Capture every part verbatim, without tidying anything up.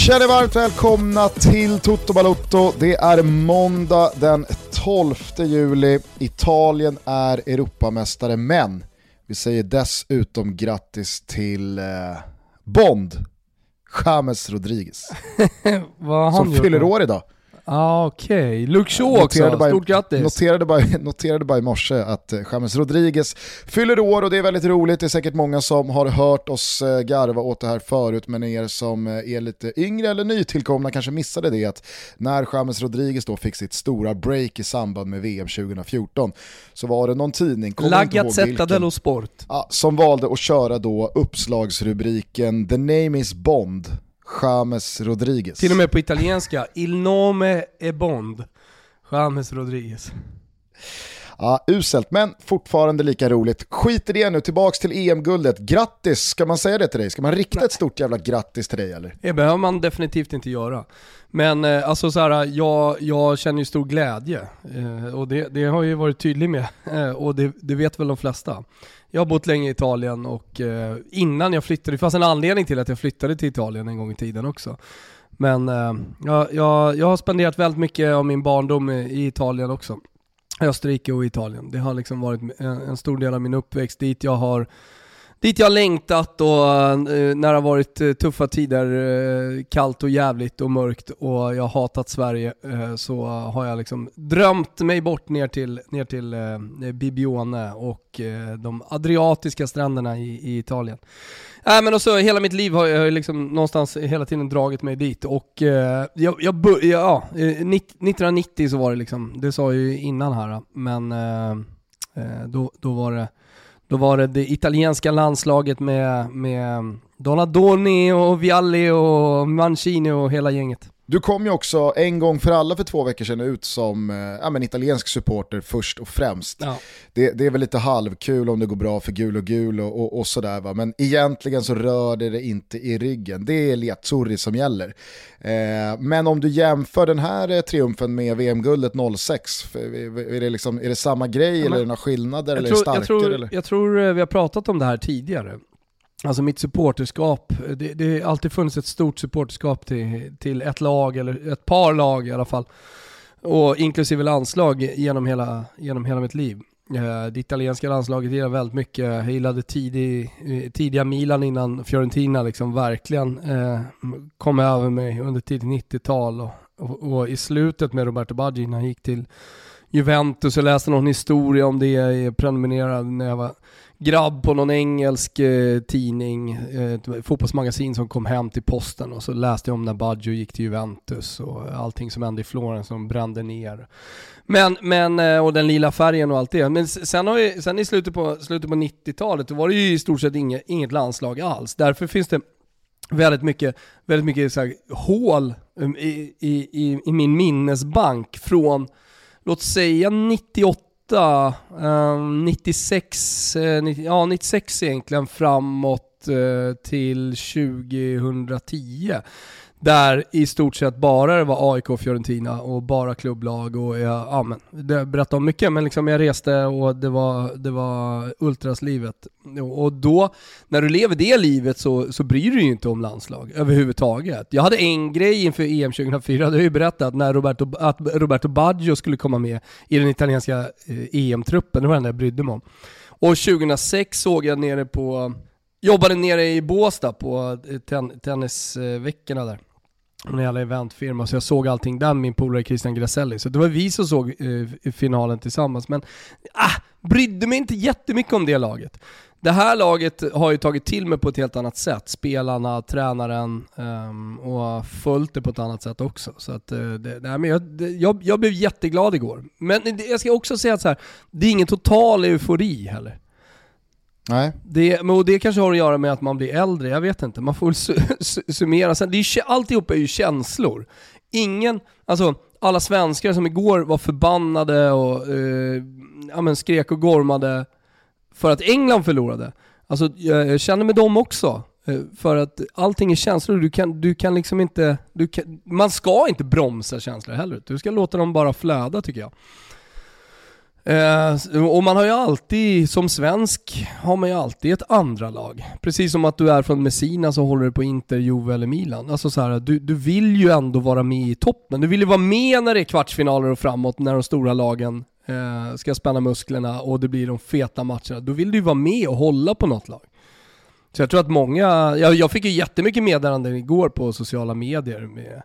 Känner varmt välkomna till Toto Balotto. Det är måndag den tolfte juli. Italien är Europamästare, men vi säger dessutom grattis till eh, Bond, James Rodriguez. Vad han som fyller år idag. Ah, okej. Okay. Luke Shaw också, bara, stort grattis. Noterade bara, noterade bara i morse att James Rodriguez fyller år, och det är väldigt roligt. Det är säkert många som har hört oss garva åt det här förut, men er som är lite yngre eller nytillkomna kanske missade det, att när James Rodriguez då fick sitt stora break i samband med V M tjugo fjorton så var det någon tidning, La Gazzetta dello Sport, ja, som valde att köra då uppslagsrubriken The name is Bond, James Rodriguez. Till och med på italienska, Il nome è Bond, James Rodriguez. Ja, uselt, men fortfarande lika roligt. Skit i det nu, tillbaks till E M-guldet. Grattis, ska man säga det till dig? Ska man rikta ett stort jävla grattis till dig, eller? Det behöver man definitivt inte göra. Men eh, alltså så här, jag, jag känner ju stor glädje. Eh, och det, det har jag ju varit tydlig med. Eh, och det, det vet väl de flesta. Jag har bott länge i Italien, och eh, innan jag flyttade, det fanns en anledning till att jag flyttade till Italien en gång i tiden också. Men eh, jag, jag, jag har spenderat väldigt mycket av min barndom i, i Italien också. Österrike och Italien. Det har liksom varit en, en stor del av min uppväxt dit jag har dit jag har längtat, och uh, när det har varit uh, tuffa tider, uh, kallt och jävligt och mörkt, och jag har hatat Sverige, uh, så uh, har jag liksom drömt mig bort ner till, ner till uh, Bibione och uh, de adriatiska stränderna i, i Italien. Äh, men också, hela mitt liv har jag liksom någonstans hela tiden dragit mig dit, och uh, jag, jag bör, ja, uh, nittonhundranittio så var det liksom, det sa jag ju innan här, men uh, uh, då, då var det Då var det det italienska landslaget med, med Donadoni och Vialli och Mancini och hela gänget. Du kom ju också en gång för alla för två veckor sedan ut som ja, men italiensk supporter först och främst. Ja. Det, det är väl lite halvkul om det går bra för gul och gul och, och, och sådär, va? Men egentligen så rör det det inte i ryggen. Det är Liazzurri som gäller. Eh, men om du jämför den här triumfen med V M-guldet noll sex, är det, liksom, är det samma grej, ja, eller är det några skillnader eller tror, är det starkare? Jag tror, eller? jag tror vi har pratat om det här tidigare. Alltså mitt supporterskap, det, det har alltid funnits ett stort supporterskap till, till ett lag, eller ett par lag i alla fall, och inklusive landslag genom hela, genom hela mitt liv. Eh, det italienska landslaget gillar väldigt mycket. Jag gillade tidig, tidiga Milan innan Fiorentina liksom verkligen eh, kom över mig under tidigt nittiotal, och, och, och i slutet med Roberto Baggio när han gick till Juventus. Jag läste någon historia om det, jag prenumererade när jag var grabb på någon engelsk eh, tidning, eh, ett fotbollsmagasin som kom hem till posten, och så läste jag om när Baggio gick till Juventus och allting som hände i Florens som brände ner. Men, men, eh, och den lila färgen och allt det. Men sen, har vi, sen i slutet på, slutet på nittiotalet då var det ju i stort sett inget, inget landslag alls. Därför finns det väldigt mycket, väldigt mycket så här, hål um, i, i, i min minnesbank från, låt säga nittioåtta, um, nittiosex, uh, nittio, ja nittiosex egentligen framåt uh, till tjugohundratio. Där i stort sett bara det var A I K och Fiorentina och bara klubblag, och jag, ja, men, det berättade om mycket, men liksom jag reste och det var, det var ultraslivet. Och då, när du lever det livet så, så bryr du ju inte om landslag överhuvudtaget. Jag hade en grej inför E M tjugohundrafyra, det har ju berättat, när Roberto, att Roberto Baggio skulle komma med i den italienska E M-truppen, det var det jag brydde mig om. Och tjugohundrasex såg jag nere på, jobbade nere i Båstad på ten, tennisveckorna där. En jävla eventfirma, så jag såg allting där med min polare Christian Grasselli. Så det var vi som såg eh, finalen tillsammans. Men ah, brydde mig inte jättemycket om det laget. Det här laget har ju tagit till mig på ett helt annat sätt. Spelarna, tränaren um, och följt det på ett annat sätt också. Så att, uh, det, nej, men jag, det, jag, jag blev jätteglad igår. Men det, jag ska också säga att så här, det är ingen total eufori heller. Nej. Det, men det kanske har att göra med att man blir äldre, jag vet inte. Man får su- summera. Sen, det är, alltihop är ju känslor. Ingen, alltså alla svenskar som igår var förbannade och eh, ja, men skrek och gormade för att England förlorade. Alltså jag, jag känner med dem också. Eh, för att allting är känslor. Du kan, du kan liksom inte, du kan, man ska inte bromsa känslor heller. Du ska låta dem bara flöda, tycker jag. Eh, och man har ju alltid, som svensk, har man ju alltid ett andra lag. Precis som att du är från Messina så håller du på Inter, Juve eller Milan. Alltså så här, du, du vill ju ändå vara med i toppen. Du vill ju vara med när det är kvartsfinaler och framåt, när de stora lagen eh, ska spänna musklerna och det blir de feta matcherna. Då vill du ju vara med och hålla på något lag. Så jag tror att många, jag, jag fick ju jättemycket meddelanden igår på sociala medier med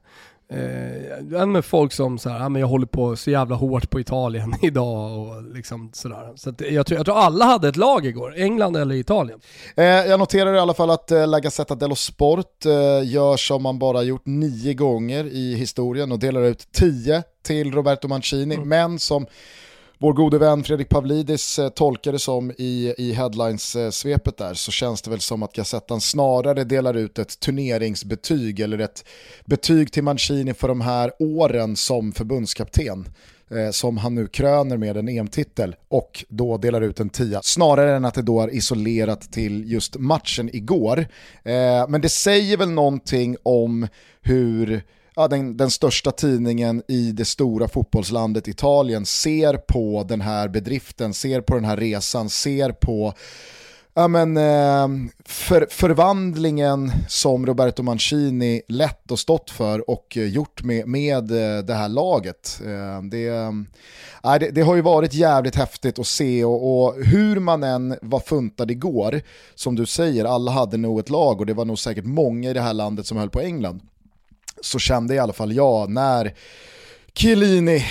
Eh, med folk som så här, ja, men jag håller på så jävla hårt på Italien idag och liksom sådär. Så att jag, tror, jag tror alla hade ett lag igår, England eller Italien. Eh, jag noterar i alla fall att eh, La Gazzetta dello Sport eh, gör som man bara gjort nio gånger i historien och delar ut tio till Roberto Mancini, mm. men som vår gode vän Fredrik Pavlidis eh, tolkade som i, i headlines-svepet där, så känns det väl som att Gazettan snarare delar ut ett turneringsbetyg eller ett betyg till Mancini för de här åren som förbundskapten eh, som han nu kröner med en E M-titel och då delar ut en tia, snarare än att det då är isolerat till just matchen igår. Eh, men det säger väl någonting om hur Ja, den, den största tidningen i det stora fotbollslandet Italien ser på den här bedriften, ser på den här resan, ser på ja, men, för, förvandlingen som Roberto Mancini lett och stått för och gjort med, med det här laget. Det, det, det har ju varit jävligt häftigt att se och, och hur man än var funtad igår, som du säger, alla hade nog ett lag och det var nog säkert många i det här landet som höll på England. Så kände i alla fall jag när Chiellini,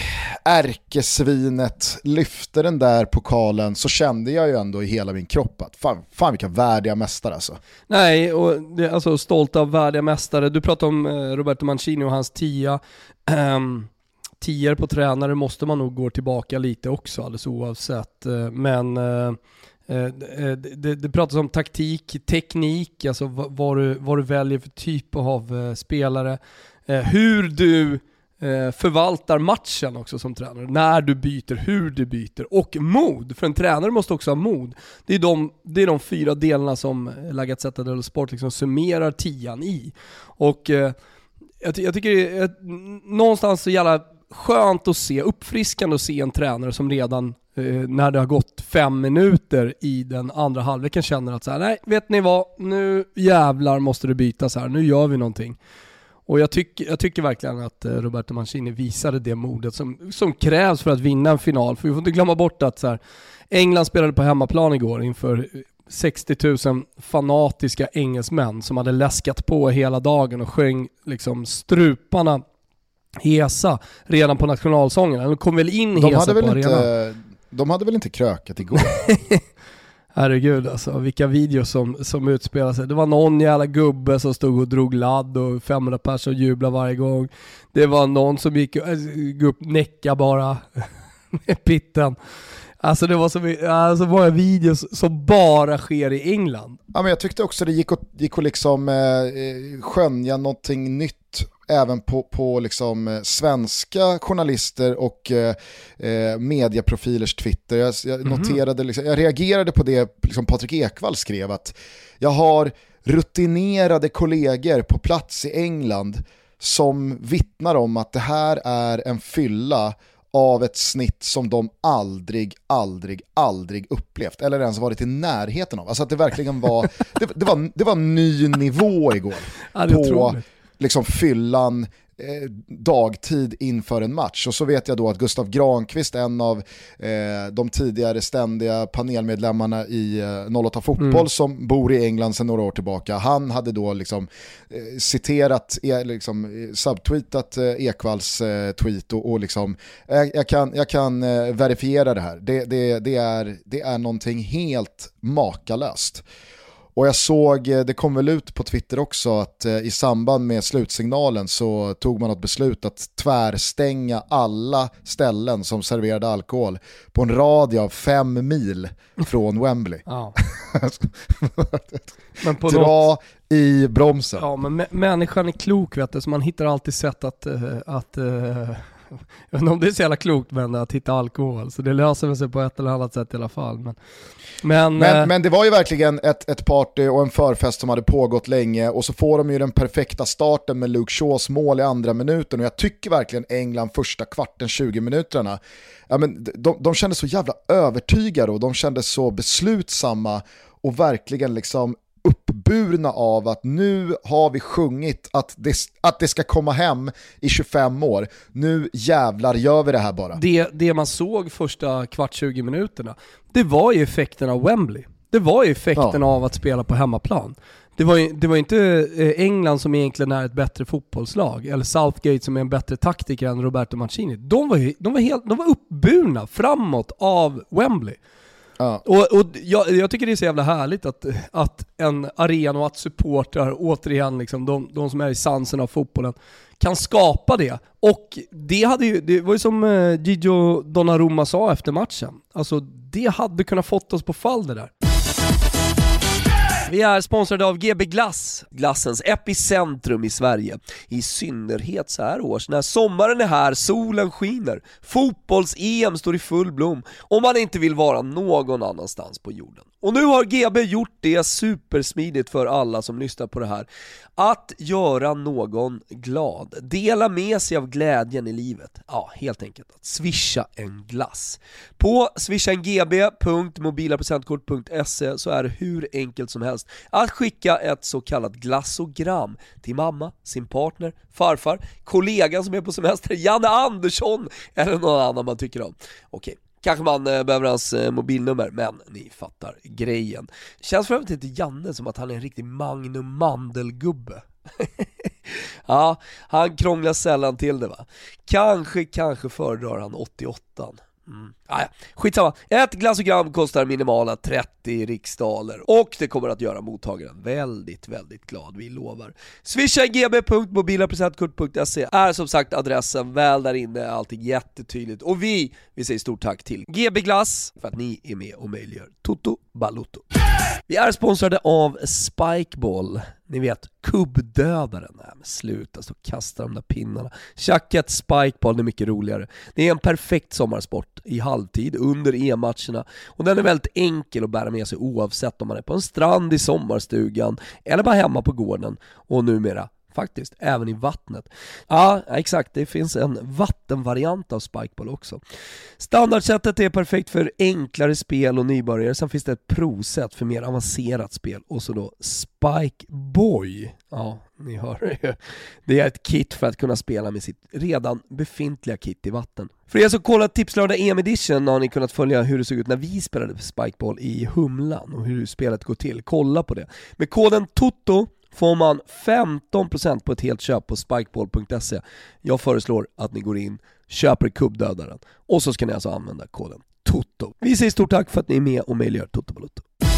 ärkesvinet, lyfte den där pokalen, så kände jag ju ändå i hela min kropp att fan, fan vilka värdiga mästare alltså. Nej, och det, alltså stolt av värdiga mästare. Du pratar om eh, Roberto Mancini och hans tia. Um, tior på tränare måste man nog gå tillbaka lite också, alldeles oavsett. Men uh, Det, det, det pratas om taktik, teknik, alltså vad, vad, du, vad du väljer för typ av uh, spelare, uh, hur du uh, förvaltar matchen också som tränare, när du byter, hur du byter och mod, för en tränare måste också ha mod. Det är de, det är de fyra delarna som La Gazzetta dello Sport liksom summerar tian i. Och uh, jag, jag tycker det är någonstans så jävla skönt att se, uppfriskande att se en tränare som redan eh, när det har gått fem minuter i den andra halvleken känner att så här, nej, vet ni vad, nu jävlar måste det bytas här, nu gör vi någonting. Och jag, tyck, jag tycker verkligen att eh, Roberto Mancini visade det modet som, som krävs för att vinna en final. För vi får inte glömma bort att så här, England spelade på hemmaplan igår inför sextio tusen fanatiska engelsmän som hade läskat på hela dagen och sjöng liksom struparna hesa redan på nationalsången. De kom väl in de hesa hade väl på inte, arenan. De hade väl inte krökat igår? Herregud alltså, vilka videos som, som utspelar sig. Det var någon jävla gubbe som stod och drog ladd och femhundra personer jublade varje gång. Det var någon som gick upp näcka bara med pitten. Alltså det var så, alltså många videos som bara sker i England. Ja, men jag tyckte också det gick att, gick att liksom, eh, skönja någonting nytt även på, på liksom svenska journalister och eh, medieprofilers Twitter. Jag, jag noterade, liksom, jag reagerade på det liksom Patrik Ekwall skrev, att jag har rutinerade kollegor på plats i England som vittnar om att det här är en fylla av ett snitt som de aldrig, aldrig, aldrig upplevt eller ens varit i närheten av. Alltså att det verkligen var det, det var, det var ny nivå igår ja, på liksom fyllan eh, dagtid inför en match. Och så vet jag då att Gustav Granqvist, en av eh, de tidigare ständiga panelmedlemmarna i eh, noll åtta Fotboll mm. som bor i England sedan några år tillbaka, han hade då liksom eh, citerat, eh, liksom, subtweetat eh, Ekvalls eh, tweet och, och liksom eh, jag kan, jag kan eh, verifiera det här. Det, det, det, är, det är någonting helt makalöst. Och jag såg, det kom väl ut på Twitter också, att i samband med slutsignalen så tog man ett beslut att tvärstänga alla ställen som serverade alkohol på en radie av fem mil från Wembley. Ja. Men på Dra något... i bromsen. Ja, men m- människan är klok, vet du, så man hittar alltid sätt att, uh, att uh, jag vet inte om det är så jävla klokt, men att hitta alkohol. Så det löser sig på ett eller annat sätt i alla fall. Men, men, men, äh, men det var ju verkligen ett, ett party och en förfest som hade pågått länge, och så får de ju den perfekta starten med Luke Shaws mål i andra minuten, och jag tycker verkligen England första kvarten, tjugo minuterna, ja, men de, de kände så jävla övertygade och de kände så beslutsamma och verkligen liksom uppburna av att nu har vi sjungit att det, att det ska komma hem i tjugofem år. Nu jävlar gör vi det här bara. Det, det man såg första kvart tjugo minuterna, det var ju effekten av Wembley. Det var ju effekten ja. av att spela på hemmaplan. Det var ju det var inte England som egentligen är ett bättre fotbollslag, eller Southgate som är en bättre taktiker än Roberto Mancini. De var, ju, de var, helt, de var uppburna framåt av Wembley. Ja. Och, och jag, jag tycker det är så jävla härligt att, att en arena och att supportrar återigen, liksom, de, de som är i sansen av fotbollen, kan skapa det. Och det, hade ju, det var ju som eh, Gigio Donnarumma sa efter matchen. Alltså det hade kunnat fått oss på fall det där. Vi är sponsrade av G B Glass, glassens epicentrum i Sverige. I synnerhet så här års när sommaren är här, solen skiner, fotbolls-E M står i full blom och man inte vill vara någon annanstans på jorden. Och nu har G B gjort det supersmidigt för alla som lyssnar på det här. Att göra någon glad. Dela med sig av glädjen i livet. Ja, helt enkelt att swisha en glass. På swishangb punkt mobilapresentkort punkt se så är det hur enkelt som helst att skicka ett så kallat glassogram till mamma, sin partner, farfar, kollegan som är på semester, Janne Andersson eller någon annan man tycker om. Okej. Kanske man eh, behöver hans eh, mobilnummer, men ni fattar grejen. Det känns för övrigt inte Janne som att han är en riktig Magnum Mandelgubbe. Ja, han krånglar sällan till det, va? Kanske, kanske föredrar han åttioåtta. Mm. Ah, ja. Skitsamma. Ett glassogram kostar minimala trettio riksdaler och det kommer att göra mottagaren väldigt, väldigt glad, vi lovar. swishangb punkt mobilapresentkort punkt se är som sagt adressen, väl där inne, allting jättetydligt. Och vi, vi säger stort tack till G B Glass för att ni är med och möjliggör Toto Balotto. Vi är sponsrade av Spikeball. Ni vet, kubbdödaren. Nej, men sluta så kasta de där pinnarna. Tjacket Spikeball är mycket roligare. Det är en perfekt sommarsport i halvtid under E M-matcherna. Och den är väldigt enkel att bära med sig oavsett om man är på en strand i sommarstugan eller bara hemma på gården. Och numera faktiskt även i vattnet. Ja, exakt. Det finns en vattenvariant av Spikeball också. Standardsättet är perfekt för enklare spel och nybörjare. Sen finns det ett provsätt för mer avancerat spel. Och så då Spikeboy. Ja, ni hör det. Det är ett kit för att kunna spela med sitt redan befintliga kit i vatten. För er som kollat Tipslördag E M Edition har ni kunnat följa hur det såg ut när vi spelade Spikeball i Humlan och hur spelet går till. Kolla på det. Med koden TOTO får man femton procent på ett helt köp på spikeball punkt se. Jag föreslår att ni går in, köper kubbdödaren och så ska ni alltså använda koden TOTO. Vi säger stort tack för att ni är med och möjliggör Toto Balotto.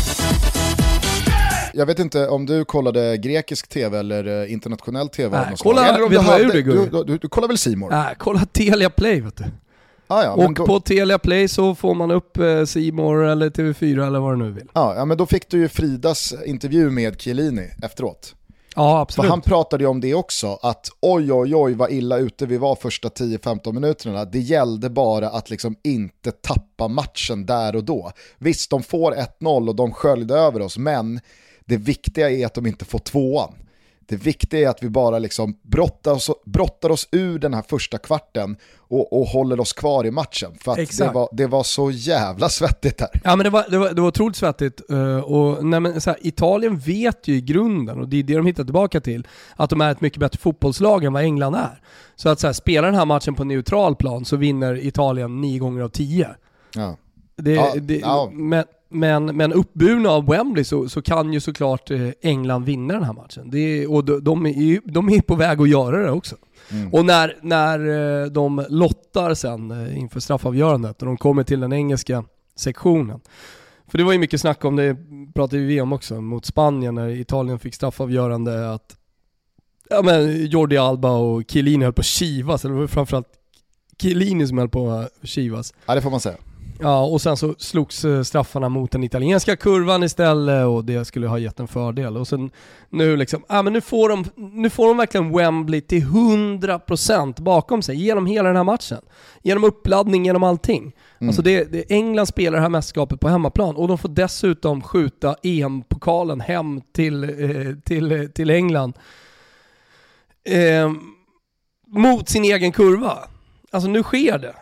Jag vet inte om du kollade grekisk tv eller internationell tv. Nej, kolla, eller om du, hade, du, du, du, du kollar väl C More? Nej, kolla Telia Play, vet du. Ah, ja, och då... på Telia Play så får man upp eh, C More eller T V fyra eller vad du nu vill. Ah, ja, men då fick du ju Fridas intervju med Chiellini efteråt. Ja, absolut. För han pratade ju om det också, att oj oj oj vad illa ute vi var första tio femton minuterna. Det gällde bara att liksom inte tappa matchen där och då. Visst, de får ett noll och de sköljde över oss, men det viktiga är att de inte får tvåan. Det viktiga är att vi bara liksom brottar oss, brottar oss ur den här första kvarten och, och håller oss kvar i matchen. För att det var, det var så jävla svettigt här. Ja, men det var, det var, det var otroligt svettigt. Och, nej, men, så här, Italien vet ju i grunden, och det är det de hittar tillbaka till, att de är ett mycket bättre fotbollslag än vad England är. Så att så här, spela den här matchen på neutral plan så vinner Italien nio gånger av tio. Ja. Det, ja, det, ja. Men, men, men uppburna av Wembley så, så kan ju såklart England vinna den här matchen. Det, och de, de, är, de är på väg att göra det också. Mm. Och när, när de lottar sen inför straffavgörandet och de kommer till den engelska sektionen. För det var ju mycket snack om det, pratade vi om också, mot Spanien när Italien fick straffavgörande, att ja, men Jordi Alba och Chiellini höll på att kivas, eller framförallt Chiellini som höll på att kivas. Ja, det får man säga. Ja, och sen så slogs straffarna mot den italienska kurvan istället och det skulle ha gett en fördel. Och sen nu liksom, ja men nu får de, nu får de verkligen Wembley till hundra procent bakom sig genom hela den här matchen. Genom uppladdning, genom allting. Mm. Alltså det, det, England spelar det här mästerskapet på hemmaplan och de får dessutom skjuta E M-pokalen hem till, eh, till, till England. Eh, mot sin egen kurva. Alltså nu sker det.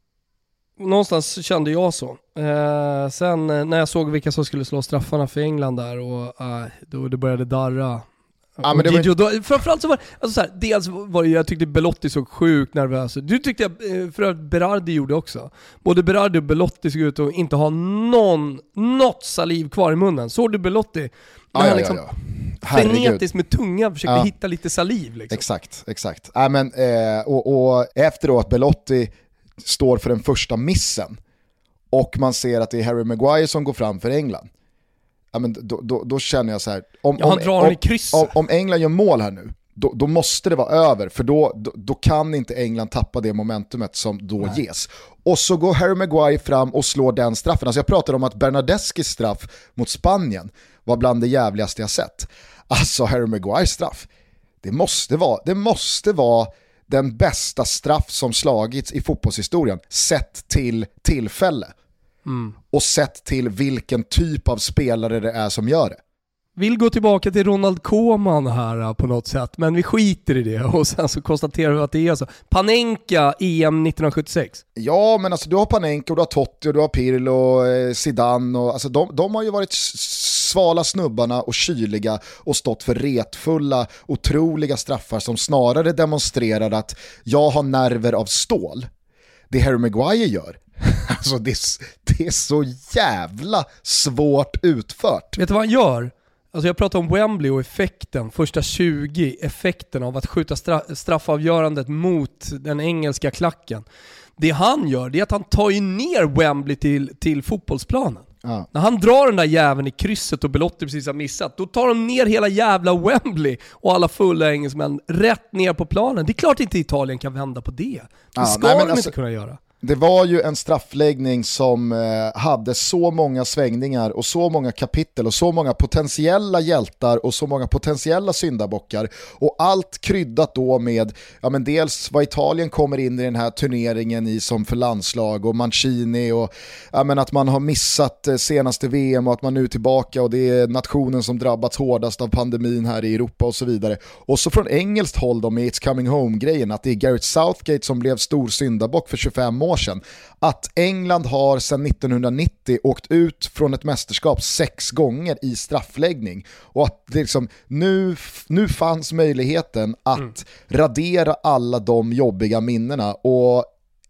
Någonstans kände jag så. Eh, sen när jag såg vilka som skulle slå straffarna för England där och eh, då det började darra. Ja, men det var... Gigi, då, framförallt så var alltså så här, dels var det, jag tyckte Belotti såg sjukt nervös. Du tyckte jag, för att Berardi gjorde också. Både Berardi och Belotti såg ut att inte ha någon, något saliv kvar i munnen. Såg du Belotti? När ja, han ja, liksom ja, ja. frenetiskt med tungan försökte ja. hitta lite saliv. Liksom. Exakt, exakt. Äh, men, eh, och, och efteråt Belotti står för den första missen och man ser att det är Harry Maguire som går fram för England. Ja, men då, då, då känner jag så här, om, ja, han drar om, i kryss. om, om England gör mål här nu, då, då måste det vara över, för då, då, då kan inte England tappa det momentumet som då Nej. ges. Och så går Harry Maguire fram och slår den straffen. Alltså jag pratade om att Bernardeskis straff mot Spanien var bland det jävligaste jag sett. Alltså Harry Maguires straff, det måste vara, det måste vara den bästa straff som slagits i fotbollshistorien sett till tillfälle. Mm. Och sett till vilken typ av spelare det är som gör det. Vill gå tillbaka till Ronald Koeman här på något sätt, men vi skiter i det och sen så konstaterar vi att det är så. Panenka E M nittonhundrasjuttiosex. Ja, men alltså du har Panenka och du har Totti och du har Pirlo och eh, Zidane och alltså de, de har ju varit svala snubbarna och kyliga och stått för retfulla, otroliga straffar som snarare demonstrerar att jag har nerver av stål. Det Harry Maguire gör, alltså det, det är så jävla svårt utfört. Vet du vad han gör? Alltså jag pratar om Wembley och effekten, första tjugo, effekten av att skjuta stra- straffavgörandet mot den engelska klacken. Det han gör, det är att han tar ju ner Wembley till, till fotbollsplanen. Ja. När han drar den där jäveln i krysset och Belotti precis har missat, då tar de ner hela jävla Wembley och alla fulla engelsmän rätt ner på planen. Det är klart inte Italien kan vända på det. Det ja, ska nej, de alltså, inte kunna göra. Det var ju en straffläggning som eh, hade så många svängningar och så många kapitel och så många potentiella hjältar och så många potentiella syndabockar och allt kryddat då med ja, men dels vad Italien kommer in i den här turneringen i som för landslag och Mancini och ja, men att man har missat eh, senaste V M och att man nu är tillbaka och det är nationen som drabbats hårdast av pandemin här i Europa och så vidare. Och så från engelskt håll då med It's Coming Home-grejen att det är Gareth Southgate som blev stor syndabock för tjugofem år sedan. Att England har sedan nittonhundranittio åkt ut från ett mästerskap sex gånger i straffläggning och att det liksom, nu, nu fanns möjligheten att mm. radera alla de jobbiga minnena och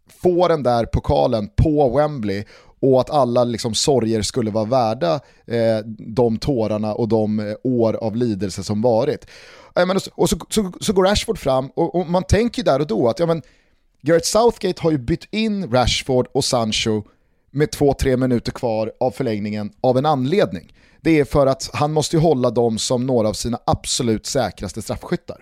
få den där pokalen på Wembley och att alla liksom sorger skulle vara värda eh, de tårarna och de eh, år av lidelse som varit. Eh, men, och så, så, så går Rashford fram och, och man tänker där och då att ja, men Gareth Southgate har ju bytt in Rashford och Sancho med två, tre minuter kvar av förlängningen av en anledning. Det är för att han måste ju hålla dem som några av sina absolut säkraste straffskyttar.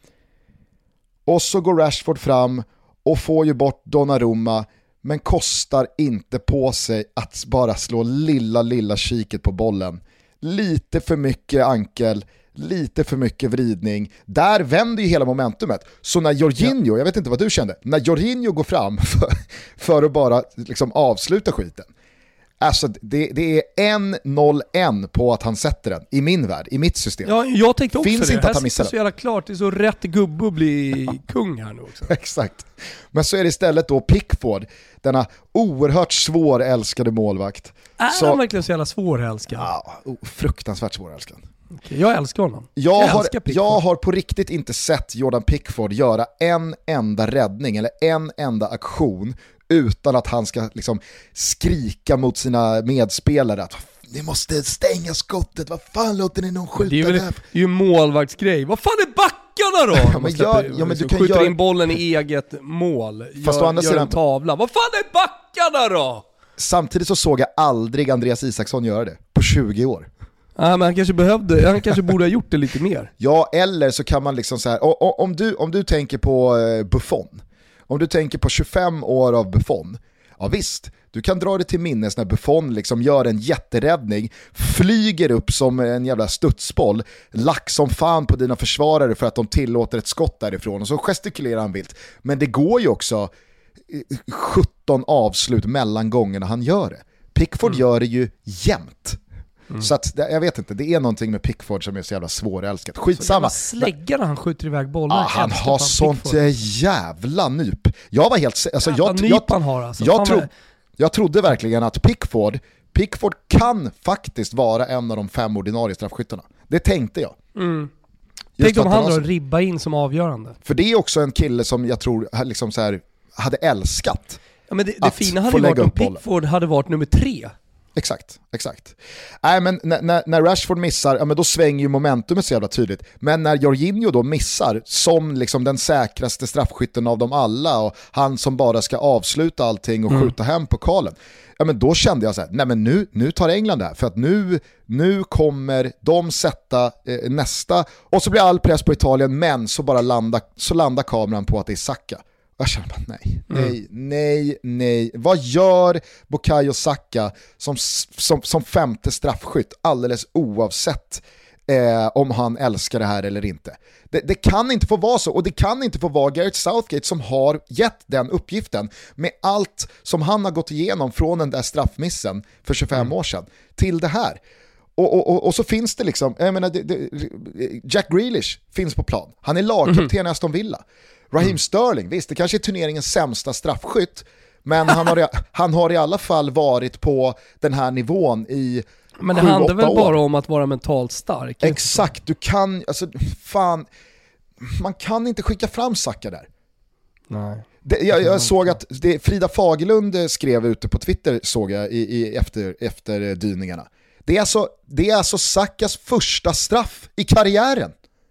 Och så går Rashford fram och får ju bort Donnarumma men kostar inte på sig att bara slå lilla, lilla kiket på bollen. Lite för mycket ankel, lite för mycket vridning. Där vänder ju hela momentumet. Så när Jorginho, ja. jag vet inte vad du kände, när Jorginho går fram för, för att bara liksom avsluta skiten. Alltså det, det är en noll en på att han sätter den i min värld, i mitt system. Ja, jag tänkte också Finns det. Inte att han missar det är så jävla klart, det är så rätt gubbe att bli kung här nu också. Exakt. Men så är det istället då Pickford, denna oerhört svårälskade målvakt. Är så... han verkligen så jävla svårälskad? Ja, oh, fruktansvärt svårälskad. Okay, jag älskar honom. Jag, jag, har, jag har på riktigt inte sett Jordan Pickford göra en enda räddning eller en enda aktion utan att han ska liksom skrika mot sina medspelare att ni måste stänga skottet, vad fan låter ni någon skjuta? Det är, väl, det är ju en målvaktsgrej. Vad fan är backarna då? Ja, men gör, ja, men du kan skjuter göra... in bollen i eget mål. Fast gör, andra gör sidan... en tavla. Vad fan är backarna då? Samtidigt så såg jag aldrig Andreas Isaksson göra det på tjugo år. Ja, men han kanske behövde, han kanske borde ha gjort det lite mer. Ja, eller så kan man liksom så här, om du, om du tänker på Buffon, om du tänker på tjugofem år av Buffon, Ja visst, du kan dra det till minnes när Buffon liksom gör en jätteräddning, flyger upp som en jävla studsboll, lack som fan på dina försvarare för att de tillåter ett skott därifrån och så gestikulerar han vilt. Men det går ju också sjutton avslut mellan gångerna han gör det. Pickford mm. gör det ju jämt. Mm. Så att, jag vet inte, det är någonting med Pickford som är så jävla svårälskat. Skitsamma. Så släggar när han skjuter iväg bollar. Ah, han har sånt Pickford. jävla nyp. Jag var helt... Alltså, jävla jag, nyp jag, han har alltså. jag, tro, jag trodde verkligen att Pickford Pickford kan faktiskt vara en av de fem ordinarie straffskyttarna. Det tänkte jag. Mm. Tänk om han drar ribba in som avgörande. För det är också en kille som jag tror liksom så här, hade älskat. Ja, men det, det fina hade varit om Pickford hade varit nummer tre. Exakt, exakt. Nej, men när, när Rashford missar, ja, men då svänger ju momentumet så jävla tydligt. Men när Jorginho då missar som liksom den säkraste straffskytten av dem alla och han som bara ska avsluta allting och mm. skjuta hem pokalen. Ja, men då kände jag så här, nej men nu, nu tar England det här. För att nu, nu kommer de sätta eh, nästa. Och så blir all press på Italien, men så bara landa, så landar kameran på att det är Saka. Jag känner bara nej, nej, mm. nej, nej. Vad gör Bukayo Saka som, som, som femte straffskytt alldeles oavsett eh, om han älskar det här eller inte? Det, det kan inte få vara så, och det kan inte få vara Gareth Southgate som har gett den uppgiften med allt som han har gått igenom från den där straffmissen för tjugofem mm. år sedan till det här. Och, och, och, och så finns det liksom, jag menar, det, det, Jack Grealish finns på plan. Han är lagkapten mm. i Aston Villa. Raheem mm. Sterling, visst det kanske är turneringens sämsta straffskytt, men han har, han har i alla fall varit på den här nivån i Men det handlar väl år. bara om att vara mentalt stark. Exakt, du kan, alltså fan, man kan inte skicka fram Saka där. Nej. Det, jag, jag såg att det, Frida Fagerlund skrev ute på Twitter, såg jag i, i, efter, efter dyningarna. Det är alltså, det är alltså Sakas första straff i karriären.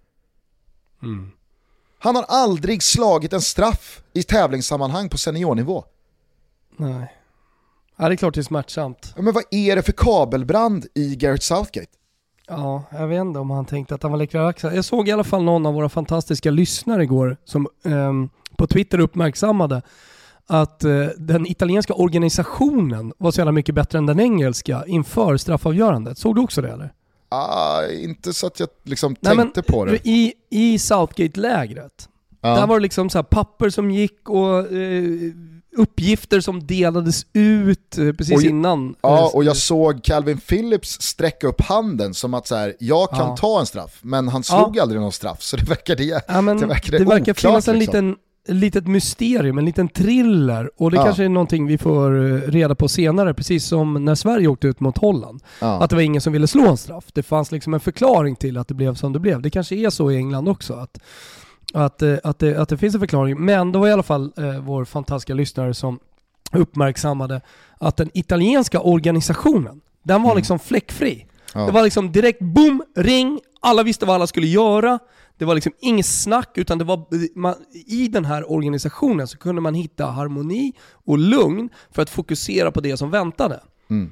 Mm. Han har aldrig slagit en straff i tävlingssammanhang på seniornivå. Nej. Ja, det är klart det är smärtsamt. Ja, men vad är det för kabelbrand i Gareth Southgate? Ja, jag vet inte om han tänkte att han var läckra. Jag såg i alla fall någon av våra fantastiska lyssnare igår som um, på Twitter uppmärksammade att uh, den italienska organisationen var så jävla mycket bättre än den engelska inför straffavgörandet. Såg du också det eller? Ah, inte så att jag liksom Nej, tänkte men, på det. I, i Southgate-lägret, ja. där var det liksom så här papper som gick och eh, uppgifter som delades ut eh, precis och, innan. Ja, och jag såg Calvin Phillips sträcka upp handen som att så här, jag kan ja. ta en straff, men han slog ja. aldrig någon straff, så det verkar det, ja, men det, verkar det, det verkar oklart, finnas en liksom. liten litet mysterium, en liten thriller, och det ja. kanske är någonting vi får reda på senare, precis som när Sverige åkte ut mot Holland. Ja. Att det var ingen som ville slå en straff. Det fanns liksom en förklaring till att det blev som det blev. Det kanske är så i England också, att, att, att, det, att det finns en förklaring. Men det var i alla fall eh, vår fantastiska lyssnare som uppmärksammade att den italienska organisationen, den var mm. liksom fläckfri. Ja. Det var liksom direkt boom, ring, alla visste vad alla skulle göra. Det var liksom inget snack, utan det var man, i den här organisationen så kunde man hitta harmoni och lugn för att fokusera på det som väntade. Mm.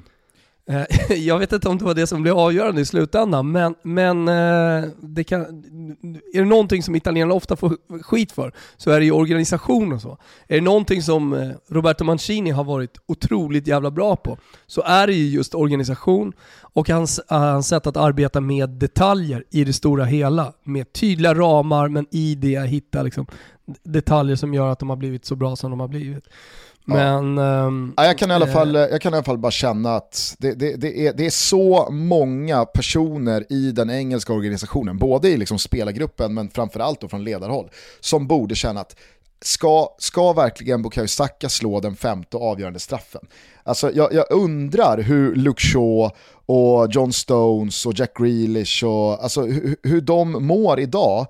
Jag vet inte om det var det som blev avgörande i slutändan, men, men det kan, är det någonting som italienarna ofta får skit för, så är det ju organisation och så. Är det någonting som Roberto Mancini har varit otroligt jävla bra på, så är det ju just organisation och hans, hans sätt att arbeta med detaljer i det stora hela, med tydliga ramar, men i det hitta liksom detaljer som gör att de har blivit så bra som de har blivit. Men, ja. um, ja, jag, kan i alla fall, jag kan i alla fall bara känna att det, det, det, är, det är så många personer i den engelska organisationen, både i liksom spelargruppen men framförallt då från ledarhåll, som borde känna att ska, ska verkligen Bukayo Saka slå den femte avgörande straffen? Alltså, jag, jag undrar hur Luke Shaw och John Stones och Jack Grealish och, alltså, hur, hur de mår idag.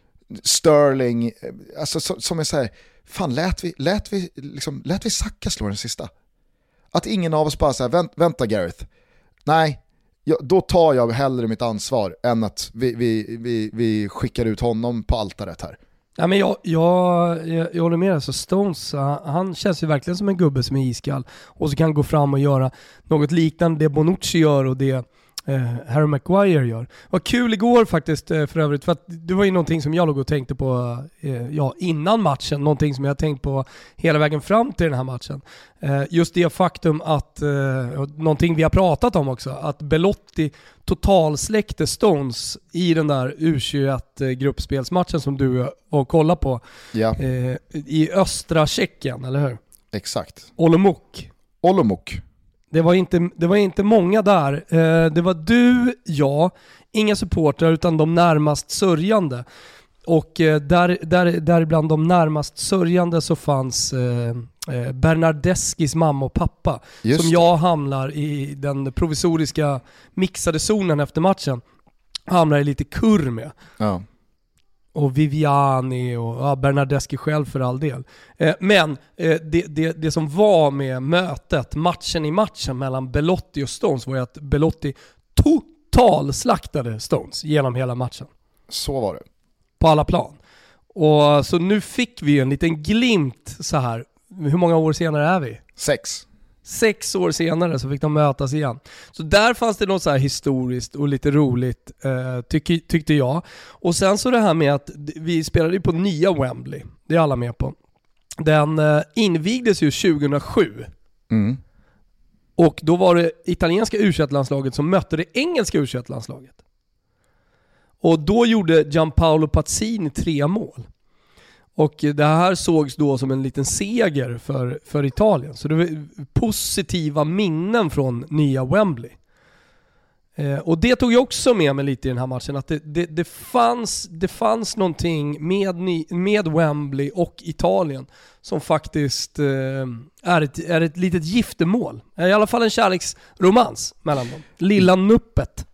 Sterling, alltså, som är så här, fan, lät vi, lät vi, liksom, lät vi Saka slå den sista? Att ingen av oss bara säger, Vänt, vänta Gareth, nej, jag, då tar jag hellre mitt ansvar än att vi, vi, vi, vi skickar ut honom på altaret här. Ja, men jag, jag, jag, jag håller med. Alltså Stones, han, han känns ju verkligen som en gubbe som är iskall och så kan han gå fram och göra något liknande det Bonucci gör och det eh, Harry Maguire gör. Vad kul igår faktiskt eh, för övrigt, för att det var ju någonting som jag låg och tänkte på eh, ja, innan matchen, någonting som jag tänkt på hela vägen fram till den här matchen. Eh, just det faktum att, eh, någonting vi har pratat om också, att Belotti totalsläckte Stones i den där U tjugoett-gruppspelsmatchen som du och kolla på ja. eh, i östra Tjeckien, eller hur? Exakt. Olomouc. Olomouc. Det var inte, det var inte många där. Eh, det var du, jag, inga supportrar utan de närmast sörjande. Och eh, där, där, där bland de närmast sörjande så fanns eh, eh, Bernardeskis mamma och pappa. Just som det. jag hamnar i den provisoriska mixade zonen efter matchen. Hamnar i lite kurr med. Ja. Och Viviani och ja, Bernardeschi själv för all del. Eh, men eh, det, det, det som var med mötet, matchen i matchen mellan Belotti och Stones var ju att Belotti total slaktade Stones genom hela matchen. Så var det. På alla plan. Och så nu fick vi en liten glimt så här. Hur många år senare är vi? Sex. Sex år senare så fick de mötas igen. Så där fanns det något så här historiskt och lite roligt eh, tyck, tyckte jag. Och sen så det här med att vi spelade ju på nya Wembley. Det är alla med på. Den eh, invigdes ju tjugohundrasju. Mm. Och då var det italienska U tjugoett-landslaget som mötte det engelska U tjugoett-landslaget. Och då gjorde Gianpaolo Pazzini tre mål. Och det här sågs då som en liten seger för, för Italien. Så det var positiva minnen från nya Wembley. Eh, och det tog jag också med mig lite i den här matchen. Att det, det, det, fanns, det fanns någonting med, med Wembley och Italien som faktiskt eh, är, ett, är ett litet giftermål. I alla fall en kärleksromans mellan dem. Lilla nuppet.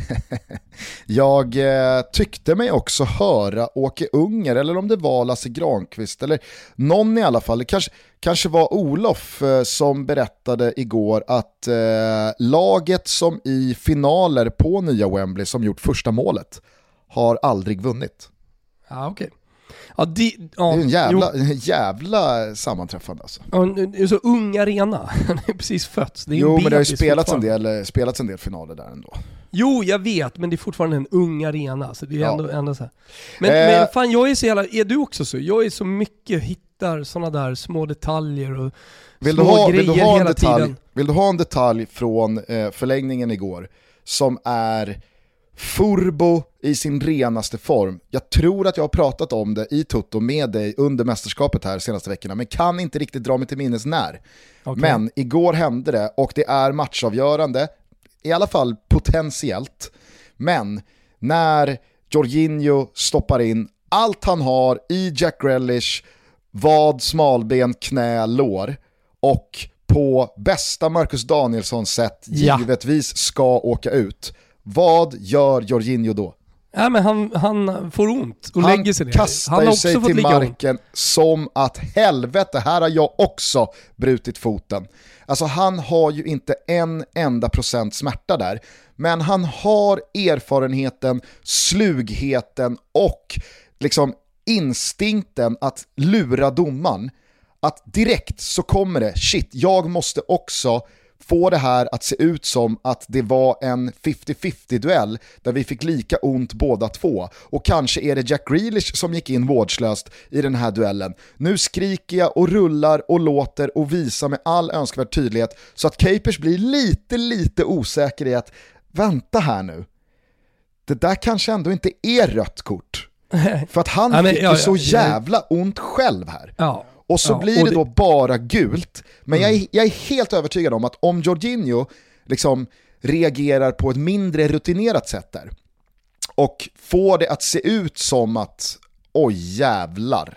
Jag eh, tyckte mig också höra Åke Unger, eller om det var Lasse Granqvist, eller någon i alla fall. Det kanske, kanske var Olof eh, som berättade igår att eh, laget som i finaler på nya Wembley som gjort första målet har aldrig vunnit. Ja, okej. Okay. Ja, det, ja, det är en jävla, en jävla sammanträffande alltså. Ja, det är så ung arena. Han är precis fötts. Det är jo, men det har ju spelats en, del, spelats en del finaler där ändå. Jo, jag vet, men det är fortfarande en ung arena. Så det är ja. ändå, ändå så här. Men, eh, men fan, jag är så jävla... Är du också så? Jag är så mycket, hittar sådana där små detaljer och vill små du ha, grejer vill du ha en hela detalj, tiden. Vill du ha en detalj från eh, förlängningen igår som är Furbo i sin renaste form? Jag tror att jag har pratat om det i Tutto med dig under mästerskapet här senaste veckorna, men kan inte riktigt dra mig till minnes när. Okay. Men igår hände det och det är matchavgörande, i alla fall potentiellt. Men när Jorginho stoppar in allt han har i Jack Grealish, vad, smalben, knä, lår, och på bästa Marcus Danielsson sätt ja. givetvis ska åka ut. Vad gör Jorginho då? Ja, men han, han får ont och han lägger sig ner. kastar Han har sig också till fått marken ont. Som att helvete, här har jag också brutit foten. Alltså han har ju inte en enda procent smärta där, men han har erfarenheten, slugheten och liksom instinkten att lura domaren. Att direkt så kommer det, shit, jag måste också få det här att se ut som att det var en fifty-fifty-duell där vi fick lika ont båda två. Och kanske är det Jack Grealish som gick in vårdslöst i den här duellen. Nu skriker jag och rullar och låter och visar med all önskvärd tydlighet så att Capers blir lite, lite osäker i att vänta här nu. Det där kanske ändå inte är rött kort. För att han ja, men, fick ja, ju så ja, jävla ont själv här. Ja. Och så ja, blir och det det då bara gult. Men mm. jag, är, jag är helt övertygad om att om Jorginho liksom reagerar på ett mindre rutinerat sätt där och får det att se ut som att oj jävlar,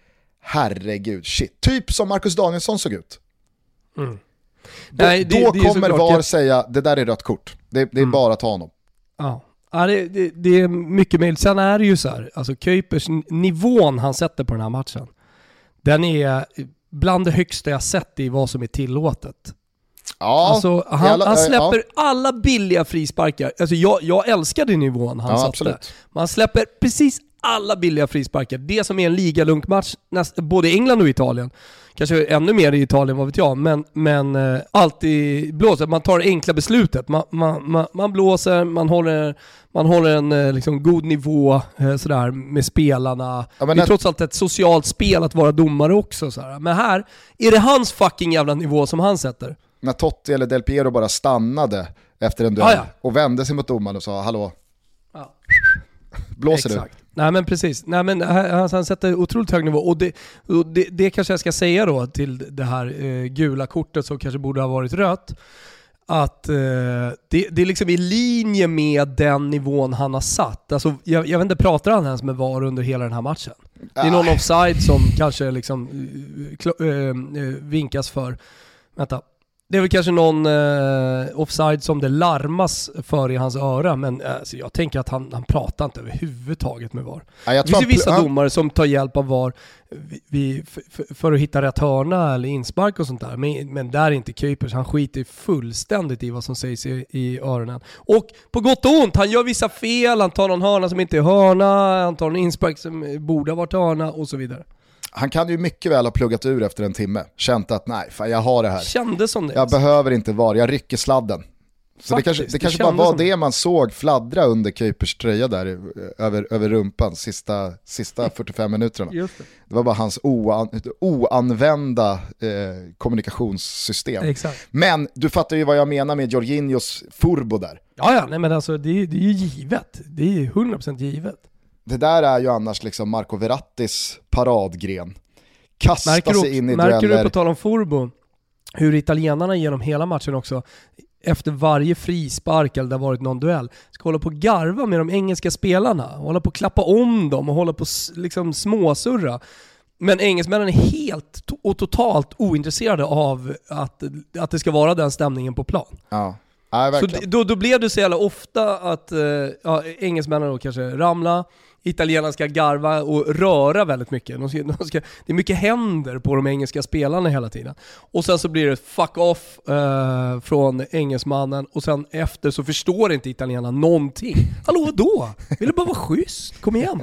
herregud, shit. Typ som Marcus Danielsson såg ut. Mm. Då, Nej, det, då det kommer V A R jag... säga det där är rött kort. Det, det är mm. bara att ta honom. Ja. Ja, det, det, det är mycket möjligt. Sen är det ju så här, alltså Kuipers nivån han sätter på den här matchen, den är bland det högsta jag sett i vad som är tillåtet. Ja, alltså, han, alla, han släpper ja. alla billiga frisparkar. Alltså jag, jag älskade nivån han ja, satte. absolut. Man släpper precis alla billiga frisparkar. Det som är en ligalunkmatch, både i England och Italien. Kanske ännu mer i Italien, vad vet jag. Men, men eh, alltid blåser. Man tar det enkla beslutet. Man, man, man, man blåser, man håller, man håller en eh, liksom, god nivå eh, sådär, med spelarna. Ja, det är när... trots allt ett socialt spel att vara domare också. Sådär. Men här är det hans fucking jävla nivå som han sätter. När Totti eller Del Piero bara stannade efter en duell ah, ja. och vände sig mot domaren och sa hallå. Ja. Blåser Exakt. du? Nej men precis. Nej, men han, han sätter otroligt hög nivå och, det, och det, det kanske jag ska säga då till det här eh, gula kortet som kanske borde ha varit rött. Att eh, det, det är liksom i linje med den nivån han har satt. Alltså, jag, jag vet inte, pratar han ens med V A R under hela den här matchen? Det är någon offside som kanske liksom äh, äh, vinkas för. Vänta. Det är väl kanske någon eh, offside som det larmas för i hans öra, men alltså, jag tänker att han, han pratar inte överhuvudtaget med V A R. Ja, jag det finns ju vissa han... domare som tar hjälp av V A R vi, för, för att hitta rätt hörna eller inspark och sånt där, men, men där är inte Kuipers. Han skiter fullständigt i vad som sägs i, i öronen. Och på gott och ont, han gör vissa fel, han tar någon hörna som inte är hörna, han tar en inspark som borde ha varit hörna och så vidare. Han kan ju mycket väl ha pluggat ur efter en timme. Känt att nej, fan, jag har det här. Kände som det. Jag alltså. behöver inte vara, jag rycker sladden. Så Faktiskt, det kanske, det kanske det bara var det man såg fladdra under Kuipers tröja där över, över rumpan sista, sista fyrtiofem minuterna. Just det. Det var bara hans oan, oanvända eh, kommunikationssystem. Exakt. Men du fattar ju vad jag menar med Jorginhos furbo där. Ja, ja, nej, men alltså det, det är ju givet. Det är hundra procent givet. Det där är ju annars liksom Marco Verrattis paradgren. Kasta märker sig in i märker dueller. Märker du på tal om furbo hur italienarna genom hela matchen också efter varje frispark eller det har varit någon duell ska hålla på att garva med de engelska spelarna, hålla på att klappa om dem och hålla på liksom småsurra. Men engelsmännen är helt to- och totalt ointresserade av att, att det ska vara den stämningen på plan. Ja. Ja, så då, då blev det så jävla ofta att ja, engelsmännen då kanske ramla, italienarna ska garva och röra väldigt mycket. De ska, de ska, det är mycket händer på de engelska spelarna hela tiden. Och sen så blir det fuck off eh, från engelsmannen och sen efter så förstår inte italienarna någonting. Hallå, vadå? Vill det bara vara schysst? Kom igen.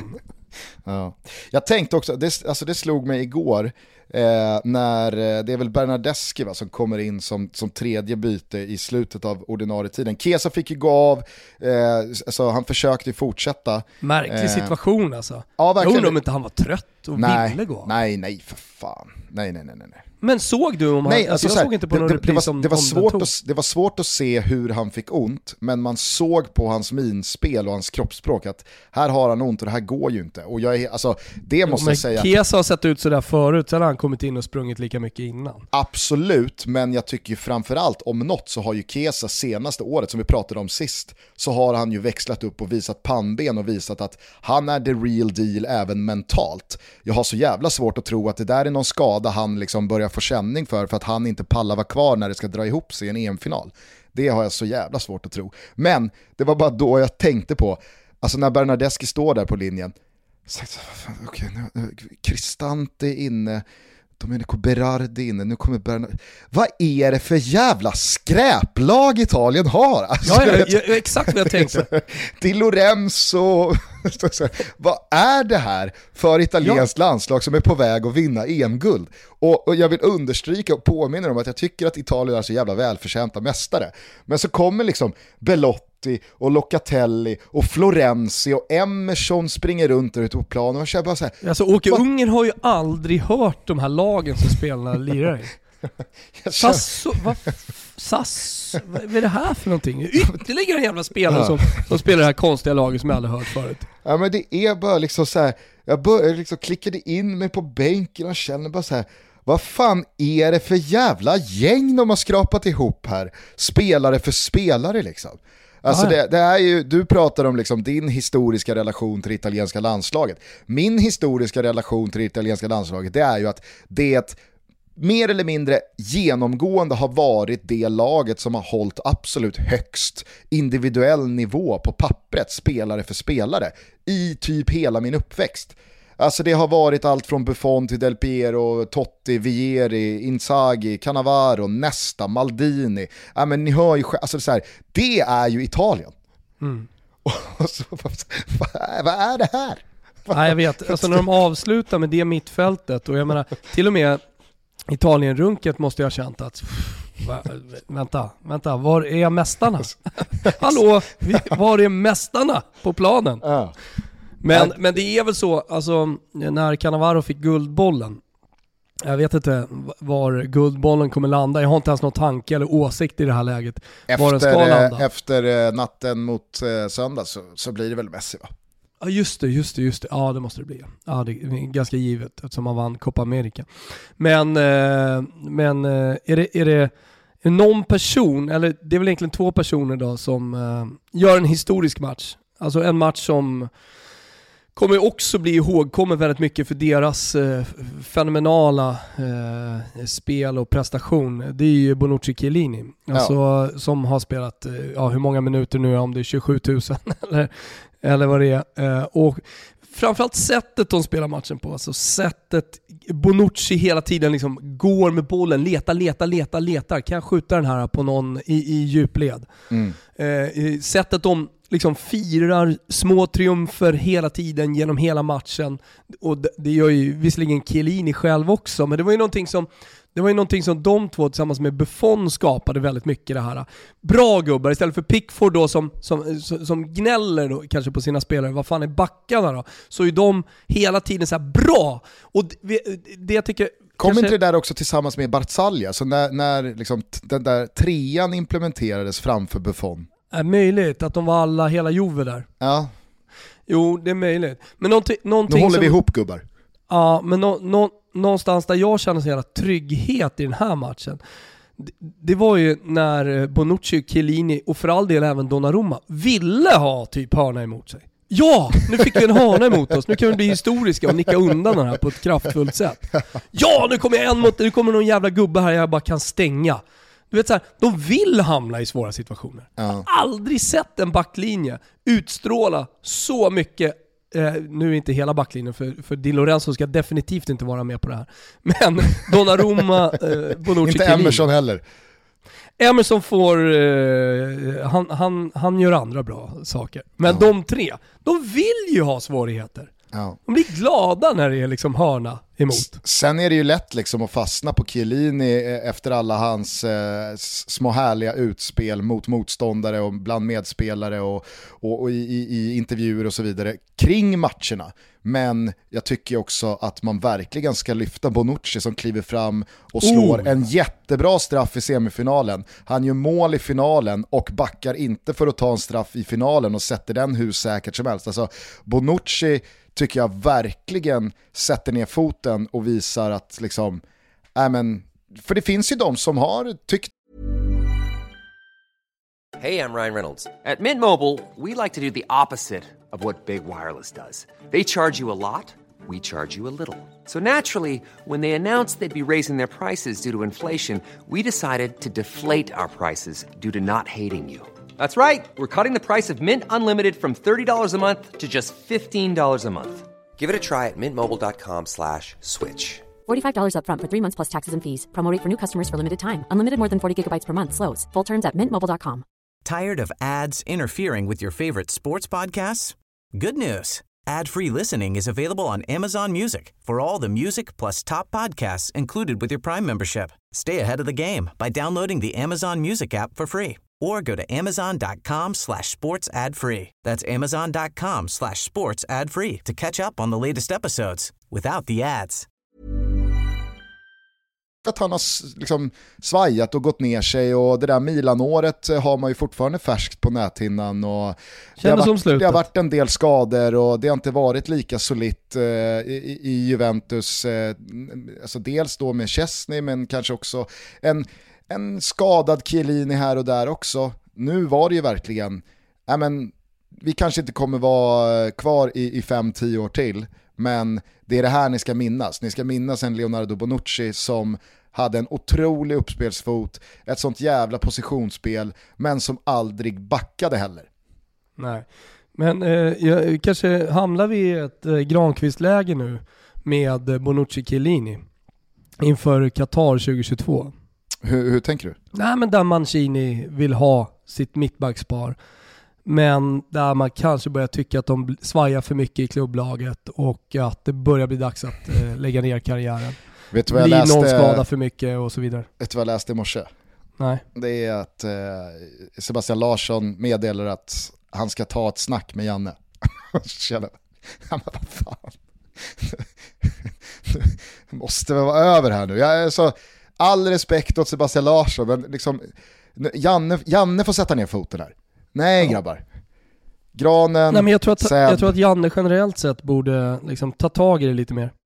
Ja. Jag tänkte också, det, alltså det slog mig igår eh, när det är väl Bernardeschi va, som kommer in som, som tredje byte i slutet av ordinarie tiden. Chiesa fick ju gå av, eh, alltså han försökte fortsätta. Märklig eh, situation alltså. Ja, jag undrar om inte han var trött och nej, ville gå av. Nej, nej för fan. Nej, nej, nej, nej. Men såg du om han, nej, alltså, jag såg inte på någon repris om, det var om svårt att, det var svårt att se hur han fick ont, men man såg på hans minspel och hans kroppsspråk att här har han ont och det här går ju inte. Och jag är, alltså, det måste men jag säga. Chiesa har sett ut sådär förut, så har han kommit in och sprungit lika mycket innan. Absolut, men jag tycker ju framförallt om något så har ju Chiesa senaste året som vi pratade om sist, så har han ju växlat upp och visat pannben och visat att han är the real deal även mentalt. Jag har så jävla svårt att tro att det där är någon skada han liksom börjar få känning för för att han inte pallar vara kvar när det ska dra ihop sig i en E M-final. Det har jag så jävla svårt att tro. Men det var bara då jag tänkte på, alltså när Bernardeschi står där på linjen, okej, okay, Cristante är inne, Domenico Berardi inne, nu kommer Bernard. Vad är det för jävla skräplag Italien har? Alltså, ja, ja, ja, exakt vad jag tänkte. Di Lorenzo. Vad är det här för italienskt ja. landslag som är på väg att vinna E M-guld? Och, och jag vill understryka och påminna om att jag tycker att Italien är så jävla välförtjänta mästare. Men så kommer liksom Belotti och Locatelli och Florenzi och Emerson springer runt där ute på planen och kör bara så här. Alltså Åke vad... Ungern har ju aldrig hört de här lagen som spelarna lirar i. Sasso, vad, Sass, vad är det här för någonting? Ytterligare en jävla spelare ja. som, som spelar det här konstiga laget som jag aldrig hört förut. Ja, men det är bara liksom så här, jag började liksom klickade in mig på bänken och känner bara så här, vad fan är det för jävla gäng de har skrapat ihop här? Spelare för spelare liksom. Alltså det, det är ju, du pratar om liksom din historiska relation till det italienska landslaget. Min historiska relation till det italienska landslaget, det är ju att det mer eller mindre genomgående har varit det laget som har hållit absolut högst individuell nivå på pappret, spelare för spelare, i typ hela min uppväxt. Alltså det har varit allt från Buffon till Del Piero, Totti, Vieri, Inzaghi, Cannavaro, Nesta, Maldini. Ja, men ni hör ju, alltså så här, det är ju Italien. Mm. Och så, vad, vad är det här? Nej, jag vet. Alltså när de avslutar med det mittfältet, och jag menar, till och med Italien-runket måste jag ha känt att va, vänta, vänta, var är mästarna? Hallå, vi, var är mästarna på planen? Ja. Men, men det är väl så, alltså när Cannavaro fick guldbollen, jag vet inte var guldbollen kommer landa. Jag har inte ens någon tanke eller åsikt i det här läget. Efter, var den ska landa. Efter natten mot eh, söndag så, så blir det väl Messi, va? Ja just det, just det, just det. Ja det måste det bli. Ja det är ganska givet eftersom han vann Copa America. Men, eh, men eh, är det, är det är det någon person, eller det är väl egentligen två personer då som eh, gör en historisk match. Alltså en match som kommer också bli ihågkommen väldigt mycket för deras eh, fenomenala eh, spel och prestation. Det är ju Bonucci Chiellini. Alltså, ja. Som har spelat, ja, hur många minuter nu, om det är tjugosju tusen eller, eller vad det är. Eh, och framförallt sättet de spelar matchen på. Alltså sättet Bonucci hela tiden liksom går med bollen, letar, letar, letar, letar. Kan jag skjuta den här på någon i, i djupled? Mm. Eh, sättet de liksom firar små triumfer hela tiden genom hela matchen, och det, det gör ju visserligen Chiellini själv också, men det var ju någonting som det var ju någonting som de två tillsammans med Buffon skapade väldigt mycket det här. Bra gubbar istället för Pickford då som, som, som gnäller då, kanske på sina spelare, vad fan är backarna då? Så är de hela tiden så här bra, och det, det jag tycker kom kanske... inte det där också tillsammans med Barzaglia, så när, när liksom den där trean implementerades framför Buffon? Är möjligt att de var alla, hela Juve där. Ja. Jo, det är möjligt. Men någonting, någonting nu håller som, vi ihop, gubbar. Ja, men no, no, någonstans där jag känner så jävla trygghet i den här matchen, det, det var ju när Bonucci och Chiellini, och för all del även Donnarumma, ville ha typ hörna emot sig. Ja, nu fick vi en hörna emot oss. Nu kan vi bli historiska och nicka undan den här på ett kraftfullt sätt. Ja, nu kommer jag en mot, nu kommer någon jävla gubbe här jag bara kan stänga. Du vet så här, de vill hamna i svåra situationer. Ja. Aldrig sett en backlinje utstråla så mycket. Eh, nu är inte hela backlinjen, för, för Di Lorenzo ska definitivt inte vara med på det här. Men Donnarumma, eh, Bonucci, inte Emerson heller. Emerson får, eh, han, han, han gör andra bra saker. Men ja. De tre, de vill ju ha svårigheter. Ja. De blir glada när det är liksom hörna emot. Sen är det ju lätt liksom att fastna på Chiellini efter alla hans eh, små härliga utspel mot motståndare och bland medspelare och, och, och i, i intervjuer och så vidare kring matcherna. Men jag tycker också att man verkligen ska lyfta Bonucci som kliver fram och slår oh. en jättebra straff i semifinalen. Han gör mål i finalen och backar inte för att ta en straff i finalen och sätter den hur säkert som helst. Alltså Bonucci tycker jag verkligen sätter ner foten och visar att liksom, äh men, för det finns ju de som har tyckt. Hey, I'm Ryan Reynolds. At Mint Mobile, we like to do the opposite of what Big Wireless does. They charge you a lot, we charge you a little. So naturally, when they announced they'd be raising their prices due to inflation, we decided to deflate our prices due to not hating you. That's right. We're cutting the price of Mint Unlimited from thirty dollars a month to just fifteen dollars a month. Give it a try at mintmobile.com slash switch. forty-five dollars up front for three months plus taxes and fees. Promo rate for new customers for limited time. Unlimited more than forty gigabytes per month slows. Full terms at mint mobile dot com. Tired of ads interfering with your favorite sports podcasts? Good news. Ad-free listening is available on Amazon Music for all the music plus top podcasts included with your Prime membership. Stay ahead of the game by downloading the Amazon Music app for free or go to amazon.com slash sports ad free. That's amazon.com slash sports ad free to catch up on the latest episodes without the ads. Att han har liksom svajat och gått ner sig, och det där Milan-året har man ju fortfarande färskt på näthinnan, och det har, varit, det har varit en del skador och det har inte varit lika solitt eh, i, i Juventus, eh, alltså dels då med Chesney men kanske också en, en skadad Chiellini här och där också. Nu var det ju verkligen, äh men, vi kanske inte kommer vara kvar i, i fem, tio år till, men det är det här ni ska minnas. Ni ska minnas en Leonardo Bonucci som hade en otrolig uppspelsfot, ett sånt jävla positionsspel, men som aldrig backade heller. Nej, men eh, jag, kanske hamnar vi i ett eh, Granqvist-läge nu med eh, Bonucci Chiellini inför Qatar tjugohundratjugotvå. Hur, hur tänker du? Nej, men där Mancini vill ha sitt mittbackspar men där man kanske börjar tycka att de svajar för mycket i klubblaget och att det börjar bli dags att eh, lägga ner karriären. Vet du vad jag bli läste? Någon skada för mycket och så vidare. Vet du vad jag läste i morse? Nej. Det är att eh, Sebastian Larsson meddelar att han ska ta ett snack med Janne. Känner, ja, men vad fan. Det måste väl vara över här nu. Jag är så, all respekt åt Sebastian Larsson, men liksom, Janne, Janne får sätta ner foten här. Nej, ja. Grabbar. Granen, Nej, men jag, tror att, Seb. jag tror att Janne generellt sett borde liksom ta tag i det lite mer.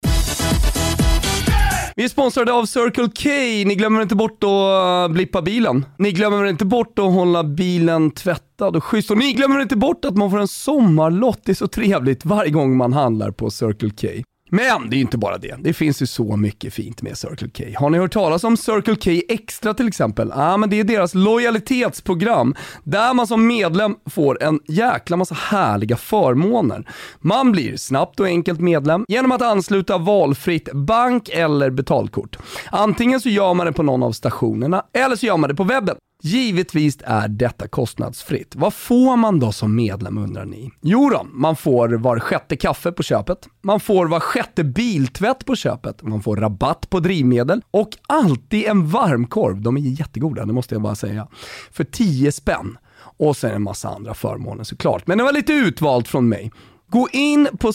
Vi är sponsrade av Circle K. Ni glömmer inte bort att blippa bilen. Ni glömmer inte bort att hålla bilen tvättad och schysst. Och ni glömmer inte bort att man får en sommarlott. Det är så trevligt varje gång man handlar på Circle K. Men det är inte bara det. Det finns ju så mycket fint med Circle K. Har ni hört talas om Circle K Extra till exempel? Ja, men det är deras lojalitetsprogram där man som medlem får en jäkla massa härliga förmåner. Man blir snabbt och enkelt medlem genom att ansluta valfritt bank- eller betalkort. Antingen så gör man det på någon av stationerna eller så gör man det på webben. Givetvis är detta kostnadsfritt. Vad får man då som medlem, undrar ni? Jo då, man får var sjätte kaffe på köpet. Man får var sjätte biltvätt på köpet. Man får rabatt på drivmedel. Och alltid en varmkorv. De är jättegoda, det måste jag bara säga. För tio spänn. Och sen en massa andra förmåner såklart. Men det var lite utvalt från mig. Gå in på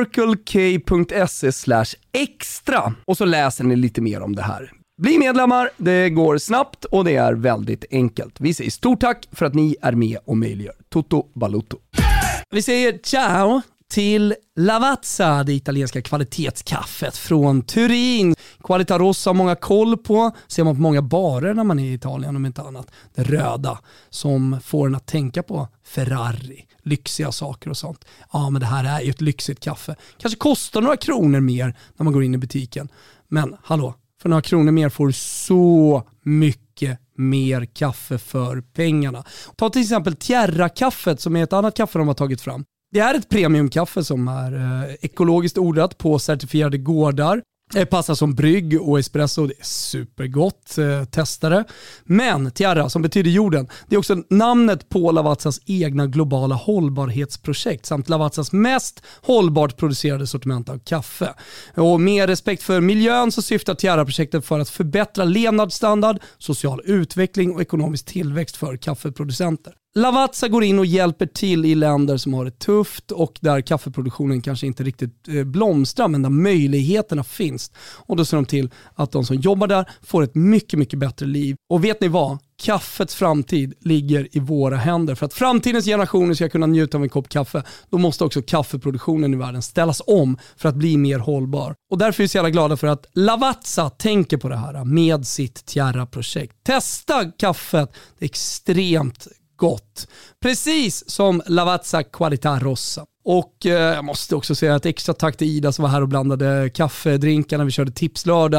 circlek.se slash extra och så läser ni lite mer om det här. Bli medlemmar, det går snabbt och det är väldigt enkelt. Vi säger stort tack för att ni är med och möjliggör Toto Balutto. Vi säger ciao till Lavazza, det italienska kvalitetskaffet från Turin. Qualità Rossa har många koll på, ser man på många barer när man är i Italien om inte annat. Det röda som får en att tänka på Ferrari, lyxiga saker och sånt. Ja, men det här är ju ett lyxigt kaffe. Kanske kostar några kronor mer när man går in i butiken. Men hallå, för några kronor mer får du så mycket mer kaffe för pengarna. Ta till exempel Tierra-kaffet som är ett annat kaffe de har tagit fram. Det är ett premiumkaffe som är eh, ekologiskt odlat på certifierade gårdar. Det passar som brygg och espresso, det är supergott, eh, testa det. Men Tierra, som betyder jorden, det är också namnet på Lavazzas egna globala hållbarhetsprojekt samt Lavazzas mest hållbart producerade sortiment av kaffe. Och med respekt för miljön så syftar Tierra-projektet för att förbättra levnadsstandard, social utveckling och ekonomisk tillväxt för kaffeproducenter. Lavazza går in och hjälper till i länder som har det tufft och där kaffeproduktionen kanske inte riktigt blomstrar, men där möjligheterna finns. Och då ser de till att de som jobbar där får ett mycket, mycket bättre liv. Och vet ni vad? Kaffets framtid ligger i våra händer. För att framtidens generationer ska kunna njuta av en kopp kaffe, då måste också kaffeproduktionen i världen ställas om för att bli mer hållbar. Och därför är vi så jävla glada för att Lavazza tänker på det här med sitt Tierra-projekt. Testa kaffet, det är extremt gott. Precis som Lavazza Qualità Rossa. Och eh, jag måste också säga ett extra tack till Ida som var här och blandade kaffedrinkar när vi körde tipslördag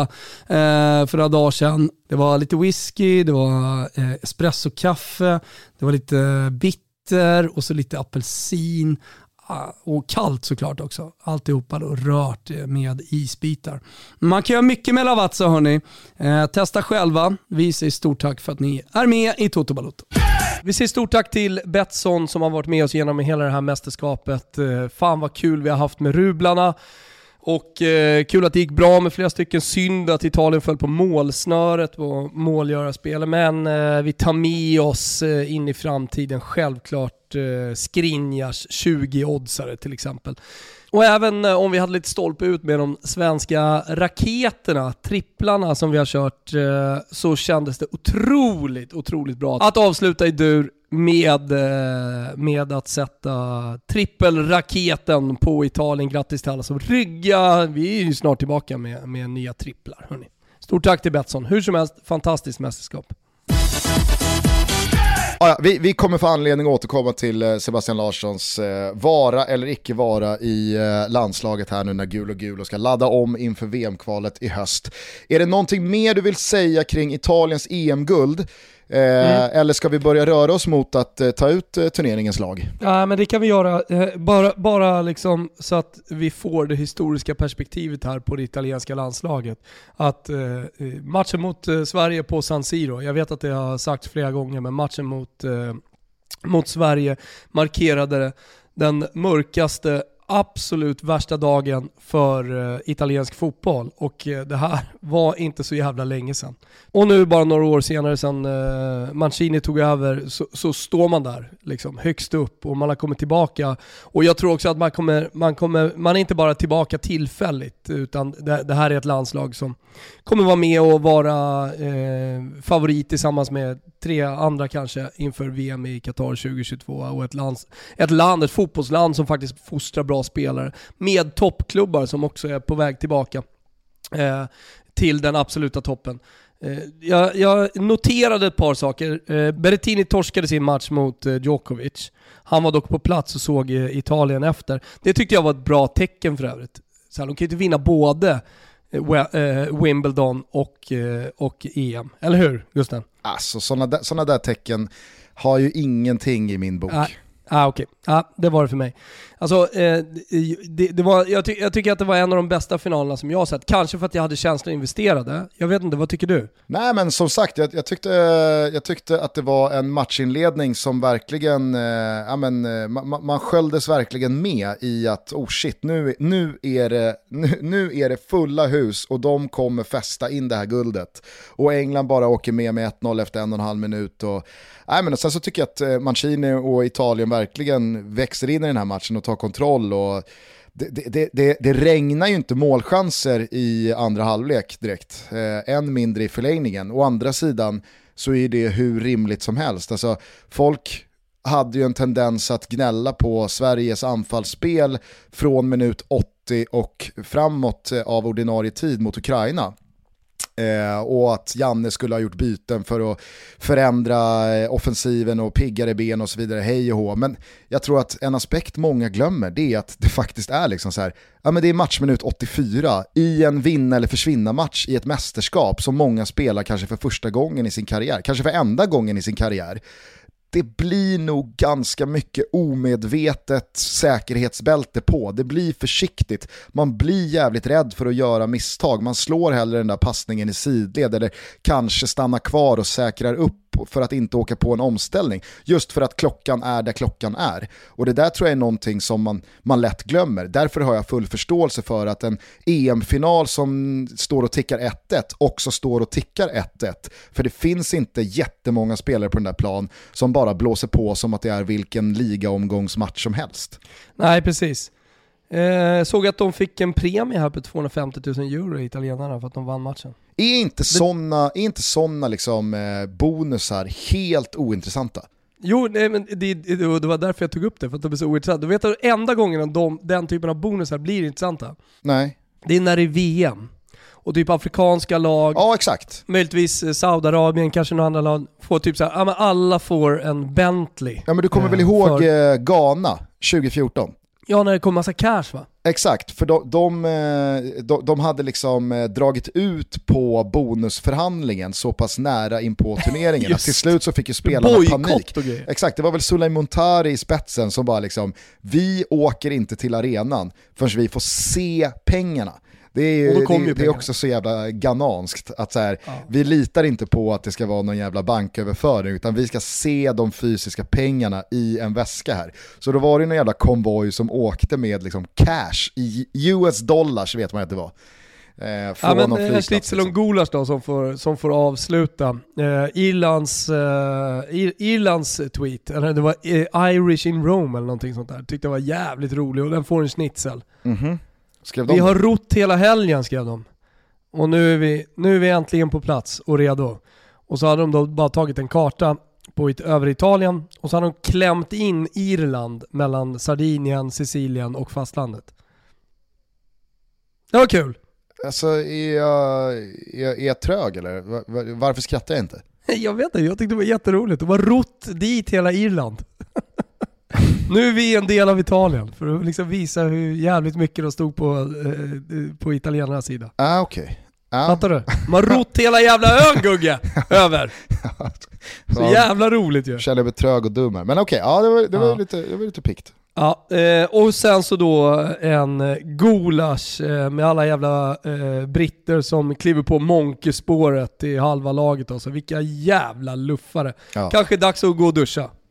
eh, för några dagar sedan. Det var lite whisky, det var eh, espresso-kaffe, det var lite bitter och så lite apelsin. Och kallt såklart också. Alltihopa då rört med isbitar. Man kan göra mycket med Lavazza, hörni. Eh, testa själva. Vi säger stort tack för att ni är med i Toto Balotto. Vi säger stort tack till Betsson som har varit med oss genom hela det här mästerskapet. Eh, fan vad kul vi har haft med rublarna. Och eh, kul att det gick bra med flera stycken. Synd att Italien föll på målsnöret på målgörarspel. Men eh, vi tar med oss eh, in i framtiden självklart eh, Skriniars tjugo-oddsare till exempel. Och även eh, om vi hade lite stolpe ut med de svenska raketerna, tripplarna som vi har kört, eh, så kändes det otroligt, otroligt bra att avsluta i dur med, eh, med att sätta trippelraketen på Italien. Grattis till alla som rygga. Vi är ju snart tillbaka med, med nya tripplar. Hörrni. Stort tack till Betsson. Hur som helst, fantastiskt mästerskap. Ja, vi, vi kommer få anledning att återkomma till Sebastian Larssons eh, vara eller icke vara i eh, landslaget här nu när gul och gul och ska ladda om inför V M-kvalet i höst. Är det någonting mer du vill säga kring Italiens E M-guld? Eh, mm. Eller ska vi börja röra oss mot att eh, ta ut eh, turneringens lag? Ja, men det kan vi göra. Eh, bara bara liksom så att vi får det historiska perspektivet här på det italienska landslaget. Att eh, matchen mot eh, Sverige på San Siro, jag vet att det har sagts flera gånger, men matchen mot eh, mot Sverige markerade den mörkaste, absolut värsta dagen för uh, italiensk fotboll, och uh, det här var inte så jävla länge sedan. Och nu bara några år senare sedan uh, Mancini tog över, så, så står man där liksom högst upp och man har kommit tillbaka, och jag tror också att man kommer, man kommer man är inte bara tillbaka tillfälligt, utan det, det här är ett landslag som kommer vara med och vara uh, favorit tillsammans med tre andra kanske inför V M i Qatar tjugohundratjugotvå, och ett land, ett land, ett fotbollsland som faktiskt fostrar bra spelare med toppklubbar som också är på väg tillbaka eh, till den absoluta toppen. Eh, jag, jag noterade ett par saker. Eh, Berrettini torskade sin match mot eh, Djokovic. Han var dock på plats och såg eh, Italien efter. Det tyckte jag var ett bra tecken för övrigt. Så här, de kan ju inte vinna både eh, Wimbledon och, eh, och E M. Eller hur, Gusten? Alltså sådana där, såna där tecken har ju ingenting i min bok. Ah. Ah, okej. Okay. Ah, det var det för mig. Alltså, eh, det, det var, jag, ty- jag tycker att det var en av de bästa finalerna som jag har sett. Kanske för att jag hade känslor investerade. Jag vet inte, vad tycker du? Nej, men som sagt, jag, jag, tyckte, jag tyckte att det var en matchinledning som verkligen, eh, ja, men, eh, man, man sköljdes verkligen med i att, oh shit, nu, nu, är det, nu, nu är det fulla hus och de kommer fästa in det här guldet. Och England bara åker med med ett noll efter en och en halv minut. Och, nej, men, och sen så tycker jag att Mancini och Italien verkligen växer in i den här matchen och tar kontroll, och det, det, det, det regnar ju inte målchanser i andra halvlek direkt, eh, än mindre i förlängningen. Å andra sidan så är det hur rimligt som helst. Alltså, folk hade ju en tendens att gnälla på Sveriges anfallsspel från minut åttio och framåt av ordinarie tid mot Ukraina. Eh, och att Janne skulle ha gjort byten för att förändra eh, offensiven och piggare ben och så vidare, hej och hå. Men jag tror att en aspekt många glömmer, det är att det faktiskt är liksom så här, ja, men det är matchminut åttiofyra i en vinna eller försvinna match i ett mästerskap som många spelar kanske för första gången i sin karriär, kanske för enda gången i sin karriär. Det blir nog ganska mycket omedvetet säkerhetsbälte på. Det blir försiktigt. Man blir jävligt rädd för att göra misstag. Man slår hellre den där passningen i sidled eller kanske stannar kvar och säkrar upp för att inte åka på en omställning. Just för att klockan är där klockan är. Och det där tror jag är någonting som man, man lätt glömmer. Därför har jag full förståelse för att en E M-final som står och tickar ett ett också står och tickar ett ett. För det finns inte jättemånga spelare på den där plan som bara blåser på som att det är vilken ligaomgångsmatch som helst. Nej, precis. Eh, såg att de fick en premie här på tvåhundrafemtio tusen euro i italienarna för att de vann matchen. Är inte sådana är inte såna liksom, eh, bonusar helt ointressanta? Jo, nej, men det, det, det var därför jag tog upp det, för att de är så ointressanta. Du vet att enda gången de, den typen av bonusar blir intressanta? Nej. Det är när det är V M. Och typ afrikanska lag, ja, exakt. Möjligtvis Saudiarabien, kanske några andra lag, får typ så här, ja, men alla får en Bentley. Ja, men du kommer eh, väl ihåg för... Ghana tjugo fjorton? Ja, när det kom massa cash, va? Exakt, för de, de, de, de hade liksom dragit ut på bonusförhandlingen så pass nära in på turneringen att till slut så fick ju spelarna panik. Exakt, det var väl Sulejman Muntari i spetsen som bara liksom, vi åker inte till arenan förrän vi får se pengarna. Det är, ju, det, det är också så jävla gananskt att så här, ja. Vi litar inte på att det ska vara någon jävla banköverföring, utan vi ska se de fysiska pengarna i en väska här. Så då var det någon jävla konvoj som åkte med liksom cash i U S dollars, vet man att det var. Eh, ja, men eh, Schnitzel och Gulas då som får, som får avsluta. Eh, Irlands, eh, Ir- Irlands tweet, eller det var eh, Irish in Rome eller någonting sånt där. Tyckte det var jävligt roligt och den får en Schnitzel. Mhm. Vi har rott hela helgen, skrev de. Och nu är, vi, nu är vi äntligen på plats och redo. Och så hade de då bara tagit en karta på it- över Italien och så hade de klämt in Irland mellan Sardinien, Sicilien och fastlandet. Det var kul. Alltså, är jag, är jag, är jag trög eller? Var, varför skrattar jag inte? Jag vet inte, jag tyckte det var jätteroligt. Det var rott dit hela Irland. Nu är vi en del av Italien för att liksom visa hur jävligt mycket de stod på, eh, på italienarnas sida. Ah, okej. Okay. Ah. Fattar du? Man rott hela jävla ön, Gugge, över. Så ja, jävla roligt ju. Jag känner mig trög och dum här. Men okej, okay. Ja, det var, det var, ja. lite, det var lite pikt. Ja, eh, och sen så då en gulasch eh, med alla jävla eh, britter som kliver på monkespåret i halva laget. Alltså. Vilka jävla luffare. Ja. Kanske dags att gå och duscha.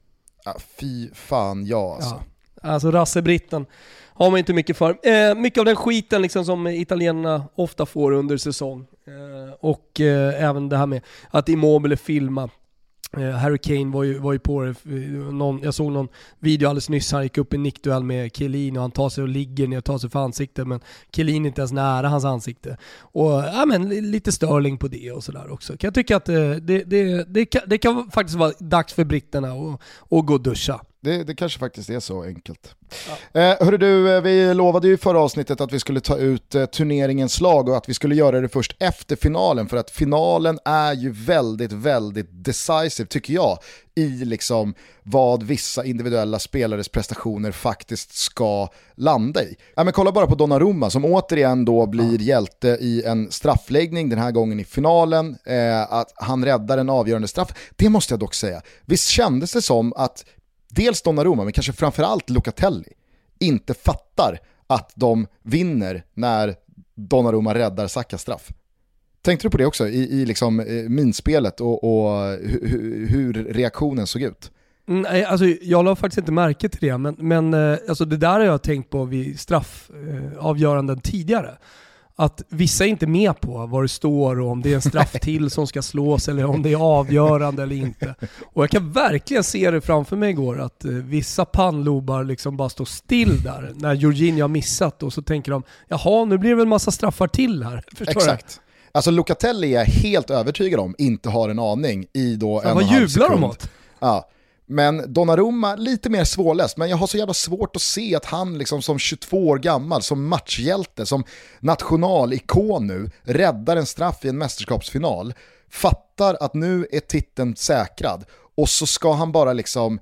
Ja, fy fan, ja alltså. Ja. Alltså rassebritten har man inte mycket för. Eh, mycket av den skiten liksom som italienarna ofta får under säsong. Eh, och eh, även det här med att Immobile filma. Eh, Harry Kane var ju, var ju på det. Någon, jag såg någon video alldeles nyss. Han gick upp i nickduell med Chiellini och han tar sig och ligger ner och tar sig för ansiktet. Men Chiellini är inte ens nära hans ansikte. Och ja, men, lite Sterling på det och sådär också. Kan jag tycka att det, det, det, det, kan, det kan faktiskt vara dags för britterna att, att gå och duscha. Det, det kanske faktiskt är så enkelt. Ja. Eh, hörru du, vi lovade ju i förra avsnittet att vi skulle ta ut eh, turneringens lag och att vi skulle göra det först efter finalen, för att finalen är ju väldigt, väldigt decisive tycker jag i liksom vad vissa individuella spelares prestationer faktiskt ska landa i. Ja, men kolla bara på Donnarumma som återigen då blir ja. hjälte i en straffläggning den här gången i finalen, eh, att han räddar en avgörande straff. Det måste jag dock säga. Visst kändes det som att dels Donnarumma, men kanske framförallt Locatelli, inte fattar att de vinner när Donnarumma räddar Sakas straff. Tänkte du på det också i, i liksom, eh, minspelet och, och hu, hur reaktionen såg ut? Nej, alltså, jag la faktiskt inte märke till det, men, men eh, alltså, det där har jag tänkt på vid straffavgöranden eh, tidigare. Att vissa är inte med på vad det står och om det är en straff till som ska slås eller om det är avgörande eller inte. Och jag kan verkligen se det framför mig igår att eh, vissa pannlobar liksom bara står still där när Jorginho har missat och så tänker de, jaha, nu blir det väl en massa straffar till här. Förstår Exakt. Du? Alltså Locatelli är helt övertygad om inte har en aning i då en vad och en halv jublar sekund. de åt? Ja. Men Donnarumma lite mer svårläst, men jag har så jävla svårt att se att han liksom som tjugotvå år gammal, som matchhjälte, som nationalikon nu, räddar en straff i en mästerskapsfinal, fattar att nu är titeln säkrad och så ska han bara liksom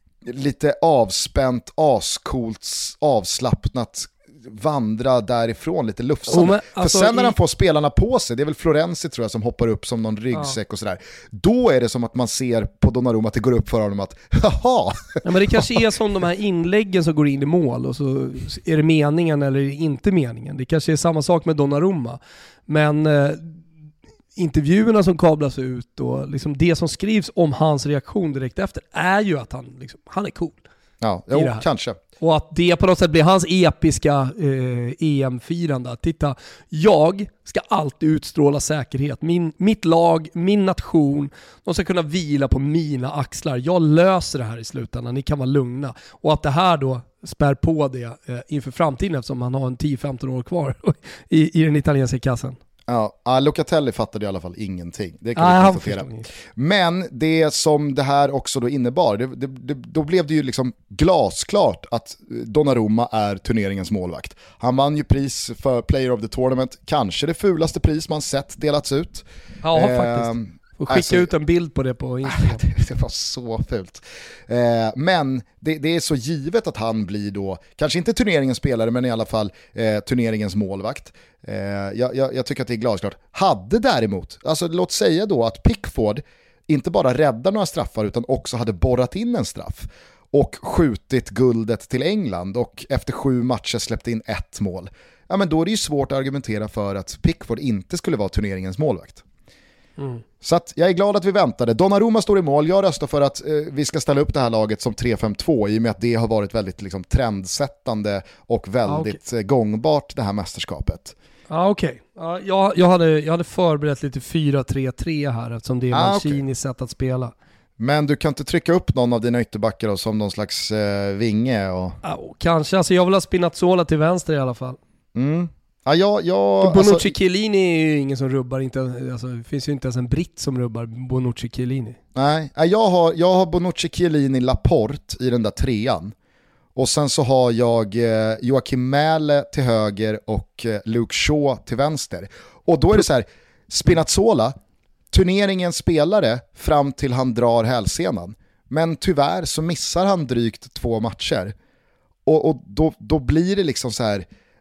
lite avspänt, ascoolt, avslappnat vandra därifrån lite lufsande. Oh, men, alltså, för sen när i... han får spelarna på sig, det är väl Florenzi tror jag som hoppar upp som någon ryggsäck ja. och sådär, då är det som att man ser på Donnarumma att det går upp för honom att haha! Ja, men det kanske är som de här inläggen som går in i mål och så är det meningen eller inte meningen. Det kanske är samma sak med Donnarumma. Men eh, intervjuerna som kablas ut och liksom det som skrivs om hans reaktion direkt efter är ju att han, liksom, han är cool. Ja, jo, kanske. Och att det på något sätt blir hans episka eh, E M-firande. Titta, jag ska alltid utstråla säkerhet. Min, mitt lag, min nation, de ska kunna vila på mina axlar. Jag löser det här i slutändan, ni kan vara lugna. Och att det här då spär på det eh, inför framtiden eftersom han har en tio femton år kvar i, i den italienska kassan. Ja, Locatelli fattade i alla fall ingenting. Det kan ah, vi konstatera. Men det som det här också då innebar, det, det, det, då blev det ju liksom glasklart att Donnarumma är turneringens målvakt. Han vann ju pris för Player of the Tournament, kanske det fulaste pris man sett delats ut. Ja, eh, faktiskt. Och skicka alltså, ut en bild på det på Instagram. Det var så fult. Eh, men det, det är så givet att han blir då, kanske inte turneringens spelare, men i alla fall eh, turneringens målvakt. Eh, jag, jag, jag tycker att det är glasklart. Hade däremot, alltså låt säga då att Pickford inte bara räddar några straffar utan också hade borrat in en straff och skjutit guldet till England och efter sju matcher släppt in ett mål. Ja, men då är det ju svårt att argumentera för att Pickford inte skulle vara turneringens målvakt. Mm. Så att jag är glad att vi väntade. Donnarumma står i mål. Jag röstar för att eh, vi ska ställa upp det här laget som tre fem två i och med att det har varit väldigt liksom, trendsättande och väldigt ah, okay. gångbart det här mästerskapet. Ja, ah, okej. Okay. Ah, jag, jag, hade, jag hade förberett lite fyra tre tre här eftersom det är ah, Mancini okay. sätt att spela. Men du kan inte trycka upp någon av dina ytterbackar då, som någon slags eh, vinge? Och... Ah, kanske. Alltså, jag vill ha Spinazzola till vänster i alla fall. Mm. Ja, ja, ja, Bonucci alltså, Chiellini är ju ingen som rubbar, inte, alltså, det finns ju inte ens en britt som rubbar Bonucci Chiellini. Nej, jag har, jag har Bonucci Chiellini Laporte i den där trean. Och sen så har jag eh, Joakim Mähle till höger och eh, Luke Shaw till vänster. Och då är det så här, Spinazzola, turneringens spelare fram till han drar hälsenan. Men tyvärr så missar han drygt två matcher. Och, och då, då blir det liksom så här...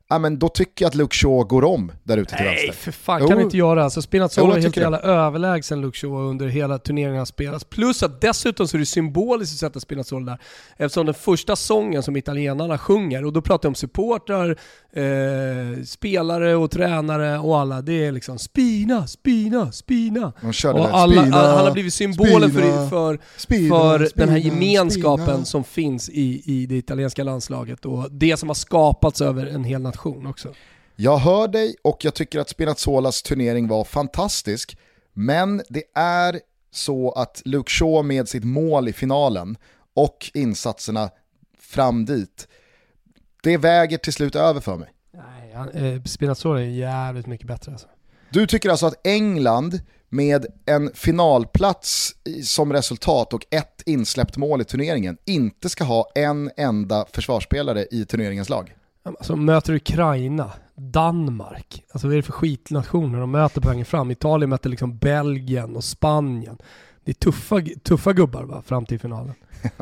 ja, men då tycker jag att Luke Shaw går om där ute till Nej, vänster. Nej, för fan kan jo. inte göra. Alltså, Spinazzola är helt det. jävla överlägsen Luke Shaw under hela turneringen spelas. Plus att dessutom så är det symboliskt att sätta Spinazzola där. Eftersom den första sången som italienarna sjunger, och då pratar jag om supportrar, eh, spelare och tränare och alla, det är liksom Spina, Spina, Spina. Och alla, spina, alla, han har blivit symbolen spina, för, för, spina, för spina, den här gemenskapen spina. som finns i, i det italienska landslaget och det som har skapats över en hel nation också. Jag hör dig och jag tycker att Spinazzolas turnering var fantastisk, men det är så att Luke Shaw med sitt mål i finalen och insatserna fram dit, det väger till slut över för mig. Nej, han, eh, Spinazzola är jävligt mycket bättre alltså. Du tycker alltså att England med en finalplats som resultat och ett insläppt mål i turneringen inte ska ha en enda försvarsspelare i turneringens lag? Alltså möter Ukraina, Danmark, alltså vad är det för skitnationer de möter på vägen fram? Italien möter liksom Belgien och Spanien. Det är tuffa, tuffa gubbar va, fram till finalen. okay.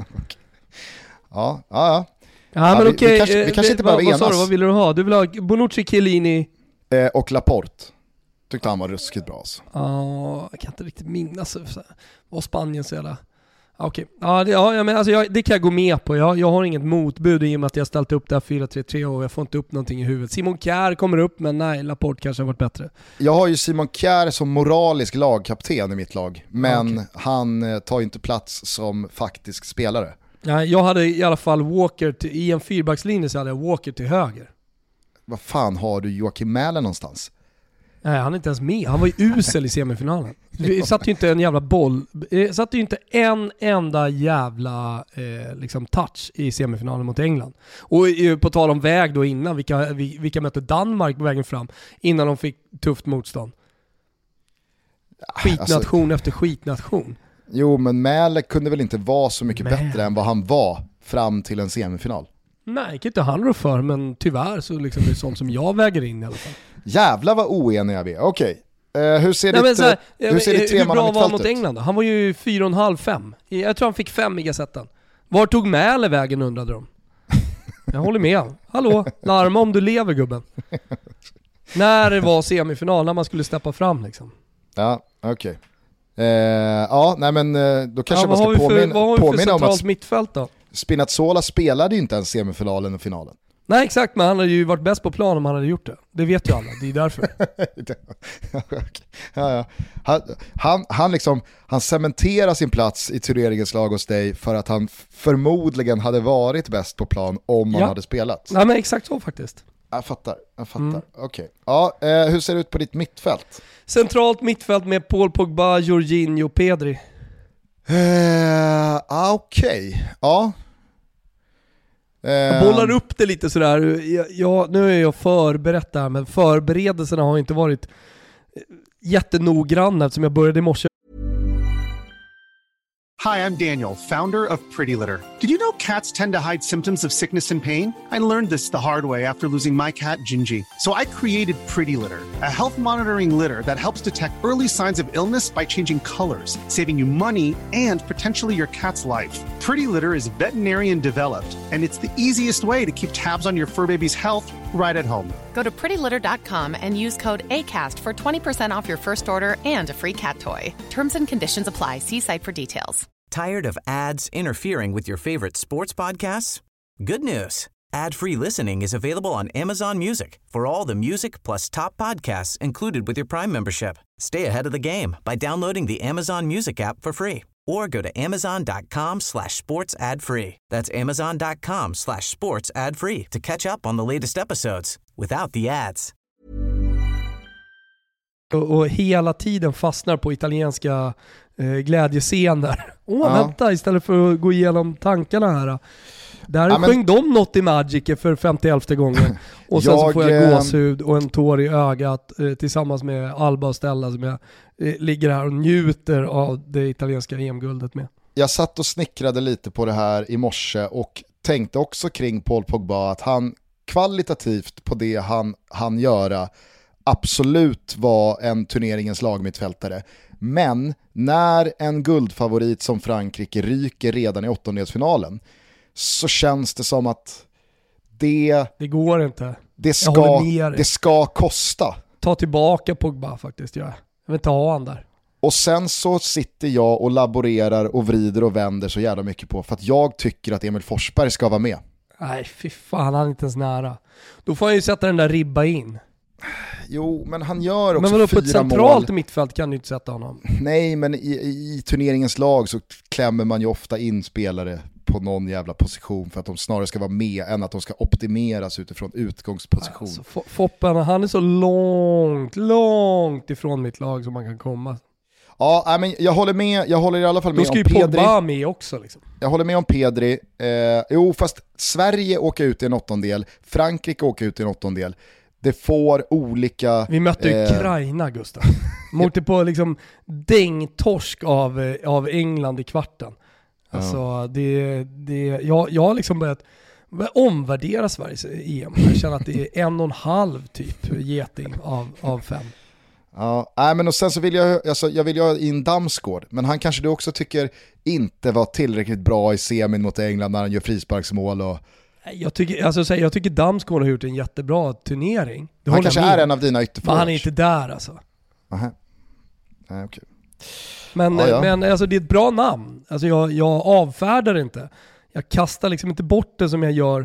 Ja, ja, ja. Ja, men vi, okej. vi kanske, vi kanske inte behöver enas. Vad, vad vill du ha? Du vill ha Bonucci, Chiellini? Eh, och Laporte. Tyckte han var ruskigt bra alltså. Ja, jag kan inte riktigt minnas. Var Spanien så jävla... Okej, okay. ja, det, ja, men alltså jag, det kan jag gå med på. Jag, jag har inget motbud i och med att jag ställt upp där fyra tre tre och jag får inte upp någonting i huvudet. Simon Kjær kommer upp, men nej, Laporte kanske har varit bättre. Jag har ju Simon Kjær som moralisk lagkapten i mitt lag, men okay. han tar ju inte plats som faktisk spelare. Ja, jag hade i alla fall Walker till, i en fyrbackslinje så hade jag Walker till höger. Vad fan har du Joakim Mähler någonstans? Nej, han är inte ens med. Han var ju usel i semifinalen. Det satt ju inte en jävla boll. Det satt ju inte en enda jävla eh, liksom touch i semifinalen mot England. Och eh, på tal om väg då innan, vilka, vilka mötte Danmark på vägen fram innan de fick tufft motstånd. Skitnation alltså, efter skitnation. Jo, men Mähler kunde väl inte vara så mycket Mähler. bättre än vad han var fram till en semifinal. Nej, inte han rå för, men tyvärr så liksom det är sånt som jag väger in i alla fall. Jävlar vad oeniga vi är. Okej. Uh, hur ser, Nej, ditt, här, hur ser ditt hur bra var han mot ut? England då? Han var ju fyra och en halv fem. Jag tror han fick fem i gazetten. Var tog Mähler vägen undrade de? Jag håller med. Hallå, larma om du lever gubben. När det var semifinal, när man skulle steppa fram liksom. Ja, okej. Okay. Uh, ja, nej men uh, då kanske ja, man ska för, påminna, påminna om att mittfält då? Spinazzola spelade ju inte ens semifinalen och finalen. Nej exakt, men han hade ju varit bäst på plan om han hade gjort det. Det vet ju alla, det är därför. ja, ja. Han, han, han, liksom, han cementerar sin plats i turneringens lag hos dig för att han förmodligen hade varit bäst på plan om han ja. hade spelat. Nej men exakt så faktiskt. Jag fattar, jag fattar. Mm. Okej. Okay. Ja, eh, hur ser det ut på ditt mittfält? Centralt mittfält med Paul Pogba, Jorginho, Pedri. Eh, Okej, okay. Ja. Jag bollar upp det lite sådär. Jag, jag, nu är jag förberett där, men förberedelserna har inte varit jättenoggranna eftersom jag började i morse. Hi, I'm Daniel, founder of Pretty Litter. Did you know cats tend to hide symptoms of sickness and pain? I learned this the hard way after losing my cat, Gingy. So I created Pretty Litter, a health monitoring litter that helps detect early signs of illness by changing colors, saving you money and potentially your cat's life. Pretty Litter is veterinarian developed, and it's the easiest way to keep tabs on your fur baby's health right at home. Go to pretty litter dot com and use code ACAST for twenty percent off your first order and a free cat toy. Terms and conditions apply. See site for details. Tired of ads interfering with your favorite sports podcasts? Good news. Ad-free listening is available on Amazon Music for all the music plus top podcasts included with your Prime membership. Stay ahead of the game by downloading the Amazon Music app for free or go to amazon.com slash sports ad free. That's amazon.com slash sports ad free to catch up on the latest episodes without the ads. Och, och hela tiden fastnar på italienska eh, glädjescener. Åh, oh, ja. Vänta, istället för att gå igenom tankarna här. Där ja, sjöng men... de något i Magic för femtioelfte gången. Och sen jag, så får jag gåshud och en tår i ögat eh, tillsammans med Alba och Stella som jag eh, ligger här och njuter av det italienska E M-guldet med. Jag satt och snickrade lite på det här i morse och tänkte också kring Paul Pogba att han kvalitativt på det han, han göra absolut var en turneringens lagmittfältare. Men när en guldfavorit som Frankrike ryker redan i åttondelsfinalen så känns det som att det, det går inte. Det ska, det ska kosta. Ta tillbaka Pogba faktiskt. Jag, jag vill inte ha han där. Och sen så sitter jag och laborerar och vrider och vänder så jävla mycket på för att jag tycker att Emil Forsberg ska vara med. Nej, fy fan, han är inte ens nära. Då får han ju sätta den där ribba in. Jo, men han gör också men vadå, fyra på ett centralt mål. mittfält kan du inte sätta honom. Nej, men i, i, i turneringens lag så klämmer man ju ofta in spelare på någon jävla position för att de snarare ska vara med än att de ska optimeras utifrån utgångsposition. Alltså, Foppen, han är så långt, långt ifrån mitt lag som man kan komma. Ja, men jag håller med, jag håller i alla fall med om Pedri. Då ska ju Pogba med också liksom. Jag håller med om Pedri. Eh, jo, fast Sverige åker ut i en åttondel, Frankrike åker ut i en åttondel. Det får olika... Vi mötte eh... Ukraina, Gustav. Mot på liksom dängtorsk av, av England i kvarten. Alltså, ja. det, det, jag, jag har liksom börjat omvärdera Sveriges E M. Jag känner att det är en och en halv typ geting av, av fem. Ja, nej, men och sen så vill jag, alltså, jag vill ju ha in Damsgaard, men han kanske du också tycker inte var tillräckligt bra i semin mot England när han gör frisparksmål och... Jag tycker, alltså, jag tycker Damsgaard har gjort en jättebra turnering. Det han kanske är en av dina ytterforwards. Men han är inte där alltså. Aha. Nej, okej. Men, ja, ja. men alltså, det är ett bra namn. Alltså, jag, jag avfärdar det inte. Jag kastar liksom inte bort det som jag gör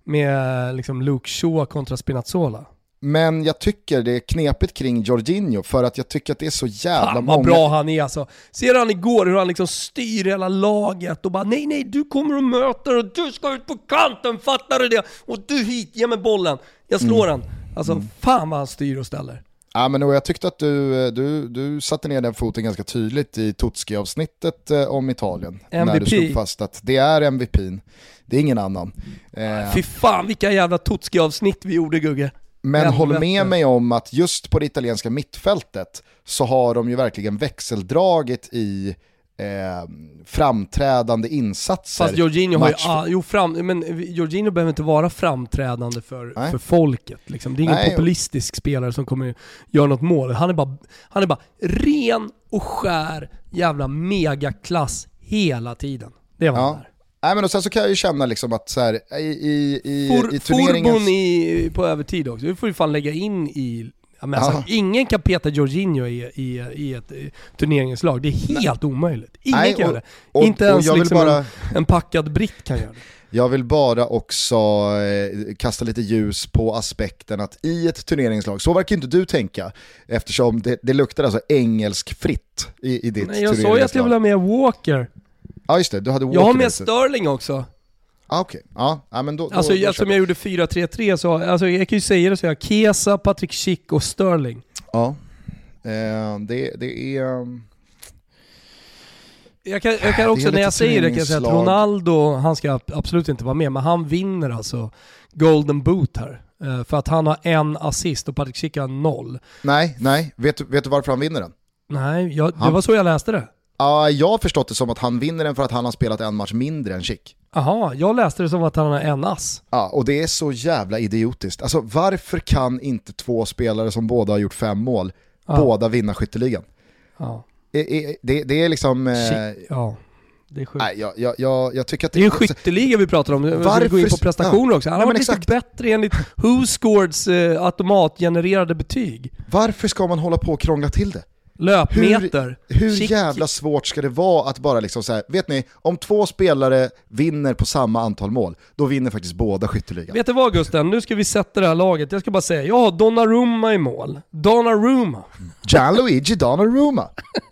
med liksom, Luke Shaw kontra Spinazzola. Men jag tycker det är knepigt kring Jorginho för att jag tycker att det är så jävla Fan, många... vad bra han är alltså. Ser han igår hur han liksom styr hela laget och bara nej nej du kommer att möta och du ska ut på kanten, fattar du det? Och du hit, ge mig bollen. Jag slår mm. han. Alltså mm. fan vad han styr och ställer. Ja, men jag tyckte att du, du, du satte ner den foten ganska tydligt i Totski-avsnittet eh, om Italien. M V P. När du slog fast att det är M V P:n. Det är ingen annan. Eh. Fy fan vilka jävla Totski-avsnitt vi gjorde, Gugge. Men Helvete. Håll med mig om att just på det italienska mittfältet så har de ju verkligen växeldragit i eh, framträdande insatser. Fast Jorginho har ju, ah, jo, fram, men Jorginho behöver inte vara framträdande för, för folket. Liksom. Det är ingen Nej, populistisk och... spelare som kommer göra något mål. Han är bara, han är bara ren och skär jävla megaklass hela tiden. Det var ja. han där. Nej, men och sen så kan jag ju känna liksom att så här, i, i, i, For, i turneringens... Forbon i, på övertid också. Du får ju fan lägga in i... Men alltså, ingen kan peta Jorginho i, i, i ett i turneringens lag. Det är helt Nej. omöjligt. Ingen Nej, kan och, göra det. Och, Inte och ens jag liksom bara... en, en packad britt kan göra det. Jag vill bara också eh, kasta lite ljus på aspekten att i ett turneringslag, så verkar inte du tänka, eftersom det, det luktar alltså engelsk fritt i, i ditt Nej, jag turneringslag. sa ju att jag vill ha med Walker. Ja just det, du hade jag har med Sterling också. Ah, okej. Okay. Ja, ja, men då, då, alltså då, då som jag gjorde fyra tre tre så alltså jag kan ju säga det så jag Kesa, Patrick Schick och Sterling. Ja. Eh, det det är um... Jag kan, jag kan också när jag säger det kan jag säga att Ronaldo, han ska absolut inte vara med, men han vinner alltså Golden Boot här. Eh, för att han har en assist och Patrick Schick har noll. Nej, nej. Vet du, vet du varför han vinner den? Nej, jag, han... det var så jag läste det. Ja, jag har förstått det som att han vinner den för att han har spelat en match mindre än Schick. Aha, jag läste det som att han har en ass. Ja, och det är så jävla idiotiskt. Alltså varför kan inte två spelare som båda har gjort fem mål ja. båda vinna skytteligan? Ja. Det, det, det är liksom... Eh... Ja, det är sjukt. Nej, jag, jag, jag, jag tycker att det, det är en skytteliga vi pratar om. Varför? Vi går in på prestationer ja. också. Han har varit lite bättre enligt Who Scoreds eh, automatgenererade betyg. Varför ska man hålla på och krångla till det? Löpmeter. Hur, hur jävla svårt ska det vara att bara liksom så här, vet ni, om två spelare vinner på samma antal mål, då vinner faktiskt båda skytteligan. Vet du vad Gusten, nu ska vi sätta det här laget. Jag ska bara säga, jag har Donnarumma i mål. Donnarumma. Gianluigi Donnarumma.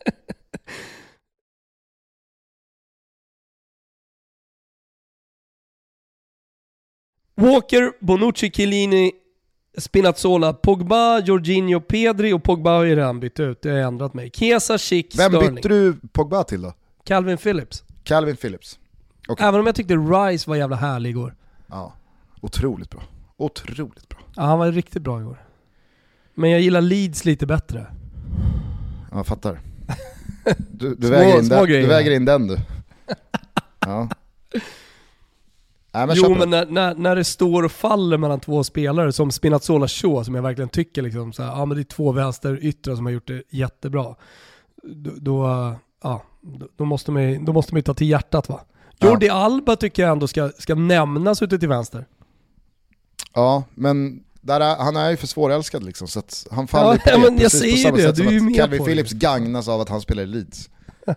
Walker, Bonucci, Chiellini, Spinazzola, Pogba, Jorginho, Pedri och Pogba har ju redan bytt ut. Det har ändrat mig. Kesa, Schick, Sterling. Vem bytte du Pogba till då? Calvin Phillips. Calvin Phillips. Okay. Även om jag tyckte Rice var jävla härlig igår. Ja, otroligt bra. Otroligt bra. Ja, han var riktigt bra igår. Men jag gillar Leeds lite bättre. Ja, jag fattar. Du, du, små, väger, in den, du väger in den du. Ja. Nej, men jo men när, när, när det står och faller mellan två spelare som Spinazzola Shaw, som jag verkligen tycker liksom så här, ja men det är två vänster yttre som har gjort det jättebra. Då, då, ja, då, måste man, då måste man ta till hjärtat va. Jordi ja. Alba tycker jag ändå ska, ska nämnas ute till vänster. Ja, men där är, han är ju för svårälskad liksom, så att han faller ja, på det. Ja, men jag precis säger det, du är ju med Calvin på Phillips det. gagnas av att han spelar i Leeds.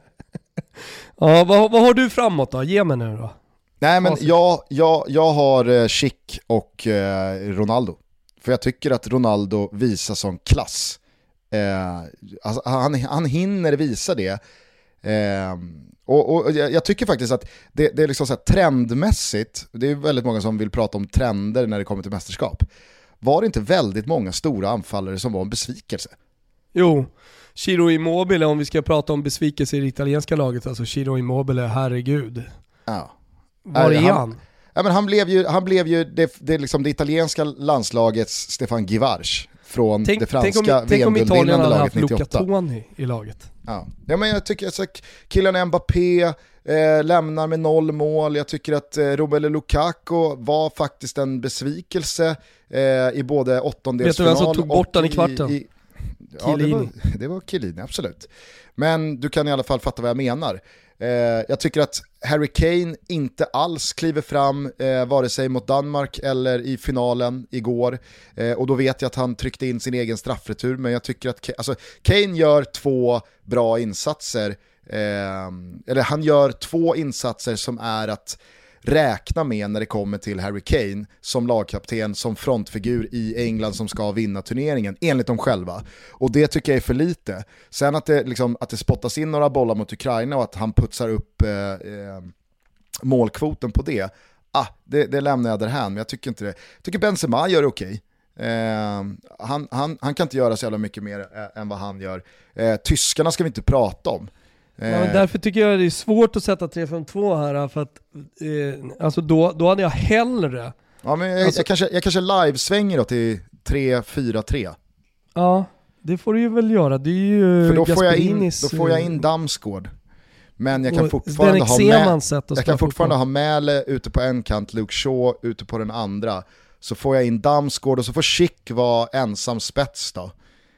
Ja, vad, vad har du framåt då? Ge mig nu då. Nej, men jag, jag, jag har eh, Schick och eh, Ronaldo. För jag tycker att Ronaldo visar sån klass. Eh, alltså, han, han hinner visa det. Eh, och, och jag, jag tycker faktiskt att det, det är liksom så här trendmässigt, det är väldigt många som vill prata om trender när det kommer till mästerskap. Var det inte väldigt många stora anfallare som var en besvikelse? Jo, Ciro Immobile, om vi ska prata om besvikelse i det italienska laget, alltså Ciro Immobile, herregud. Ja. Var är han? han? Ja, men han blev ju, han blev ju det, det, liksom det italienska landslagets Stefan Givarch från tänk, det franska tänk om, tänk om Italien hade haft Luca Toni i laget. Ja. Ja, men jag tycker att killen Mbappé eh, lämnar med noll mål. Jag tycker att eh, Romelu Lukaku var faktiskt en besvikelse eh, i både åttondelsfinal. Vet du vem som tog bort den i kvarten? I, i, ja, det var, det var Chiellini, absolut. Men du kan i alla fall fatta vad jag menar. Eh, jag tycker att Harry Kane inte alls kliver fram eh, vare sig mot Danmark eller i finalen igår. Eh, och då vet jag att han tryckte in sin egen straffretur. Men jag tycker att alltså, Kane gör två bra insatser. Eh, eller han gör två insatser som är att räkna med när det kommer till Harry Kane som lagkapten, som frontfigur i England som ska vinna turneringen, enligt dem själva. Och det tycker jag är för lite. Sen att det, liksom, att det spottas in några bollar mot Ukraina och att han putsar upp eh, eh, målkvoten på det, ah, det, det lämnar jag därhän, men jag tycker inte det. Jag tycker Benzema gör okej. Eh, han, han, han kan inte göra så jävla mycket mer eh, än vad han gör. Eh, tyskarna ska vi inte prata om. Ja, men därför tycker jag det är svårt att sätta tre fem två här, för att eh, alltså då, då hade jag hellre... Ja, men jag, alltså, jag, kanske, jag kanske live-svänger då till tre fyra tre. Ja, det får du ju väl göra. Det är ju för då får, jag in, Gasperinis, då får jag in Damsgaard. Men jag kan fortfarande ha med, jag kan fortfarande ha Mäle ute på en kant, Luke Shaw ute på den andra. Så får jag in Damsgaard och så får Schick vara ensam spets då.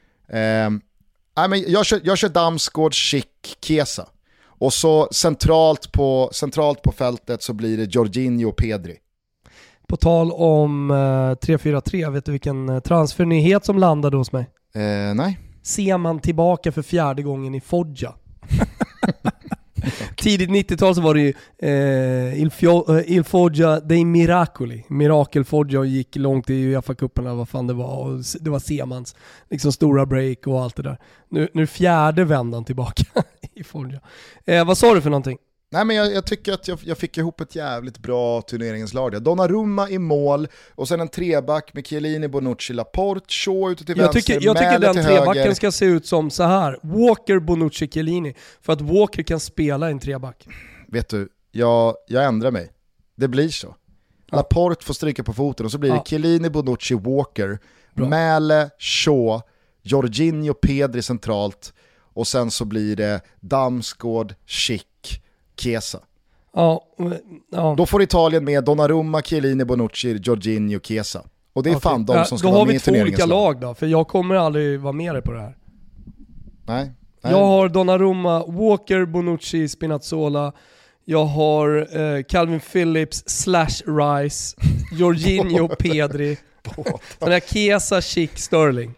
Ehm, nej, men jag kör, jag kör Damsgaard, Schick, Chiesa. Och så centralt på, centralt på fältet så blir det Jorginho och Pedri. På tal om eh, tre fyra tre, vet du vilken transfernyhet som landade hos mig? Eh, nej. Ser man tillbaka för fjärde gången i Foggia. Tidigt nittiotal så var det ju eh, Il, Fio, eh, Il Foggia dei Miracoli. Mirakel Foggia, och gick långt i UEFA-cupen eller vad fan det var. Och det var Semans liksom stora break och allt det där. Nu, nu fjärde vändan tillbaka i Foggia. Eh, vad sa du för någonting? Nej, men jag, jag tycker att jag, jag fick ihop ett jävligt bra turneringslag. Donnarumma i mål och sen en treback med Chiellini, Bonucci, Laporte, Shaw ute till jag vänster, tycker, jag tycker den trebacken höger. ska se ut som så här: Walker, Bonucci, Chiellini. För att Walker kan spela en treback. Vet du, jag, jag ändrar mig. Det blir så. Ja. Laporte får stryka på foten och så blir ja. det Chiellini, Bonucci, Walker, bra. Mäle, Shaw, Jorginho, Pedri centralt och sen så blir det Damsgaard, Schick, Chiesa. Ja, ja. Då får Italien med Donnarumma, Chiellini, Bonucci, Jorginho, Chiesa. Och det är okay. fan de som ska ja, vara med i Då turneringens har vi två olika lag då, för jag kommer aldrig vara med dig på det här. Nej. Nej. Jag har Donnarumma, Walker, Bonucci, Spinazzola. Jag har eh, Calvin Phillips slash Rice, Jorginho, Pedri. Den här Chiesa, Schick, Sterling.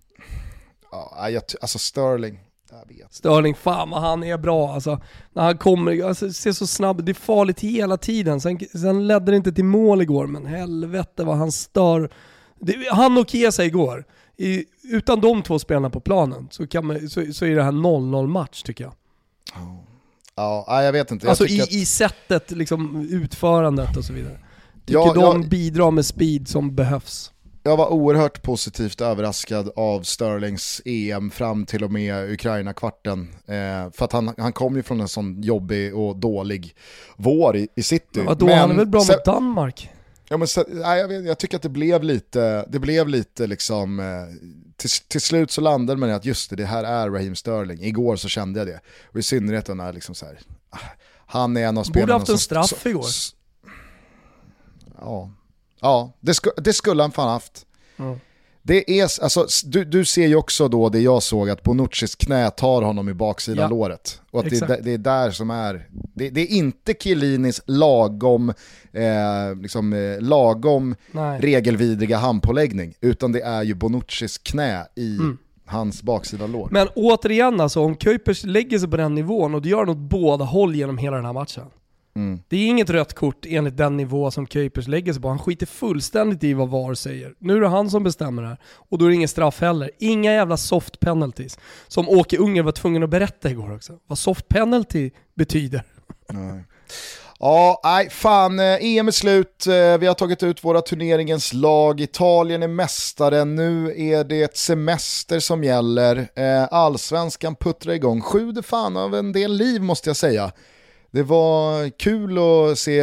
Ja, jag, alltså Sterling. Sterling, fan vad han är bra alltså. När han kommer, alltså, ser så snabb, det är farligt hela tiden. Sen, sen ledde det inte till mål igår, men helvete vad han stör. Det, han och Chiesa igår, i, utan de två spelarna på planen så, kan man, så, så är det här noll noll match tycker jag. Oh. Ja, jag vet inte. Jag alltså i, att... i sättet, liksom utförandet och så vidare. Tycker ja, de jag... bidrar med speed som behövs. Jag var oerhört positivt överraskad av Sterlings E M fram till och med Ukraina-kvarten. Eh, för att han, han kom ju från en sån jobbig och dålig vår i, i city. Ja, då men, han är väl bra sen, mot Danmark? Ja, men sen, nej, jag, vet, jag tycker att det blev lite, det blev lite liksom, eh, till, till slut så landade man i att just det, det här är Raheem Sterling. Igår så kände jag det. Och i synnerhet när liksom så här, han är en av spelarna. Borde haft en straff så, igår. Så, ja. Ja, det, sku, det skulle han fan haft. Mm. Det är, alltså, du, du ser ju också då det jag såg, att Bonuccis knä tar honom i baksidan ja. låret. Och att det, det är där som är, det, det är inte Chiellinis lagom, eh, liksom, eh, lagom regelvidriga handpåläggning, utan det är ju Bonuccis knä i mm. hans baksida lår. Men återigen alltså, om Kuipers lägger sig på den nivån och det gör något båda håll genom hela den här matchen. Mm. Det är inget rött kort enligt den nivå som Kuipers lägger sig på. Han skiter fullständigt i vad V A R säger. Nu är det han som bestämmer här. Och då är det ingen straff heller. Inga jävla soft penalties. Som Åke Unger var tvungen att berätta igår också. Vad soft penalty betyder. Nej. Ja, nej, fan, E M är slut. Vi har tagit ut våra turneringens lag. Italien är mästare. Nu är det ett semester som gäller. Allsvenskan puttrar igång. Sjuder fan av en del liv, måste jag säga. Det var kul att se,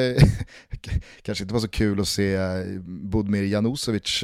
kanske inte var så kul att se Budimir Janosevic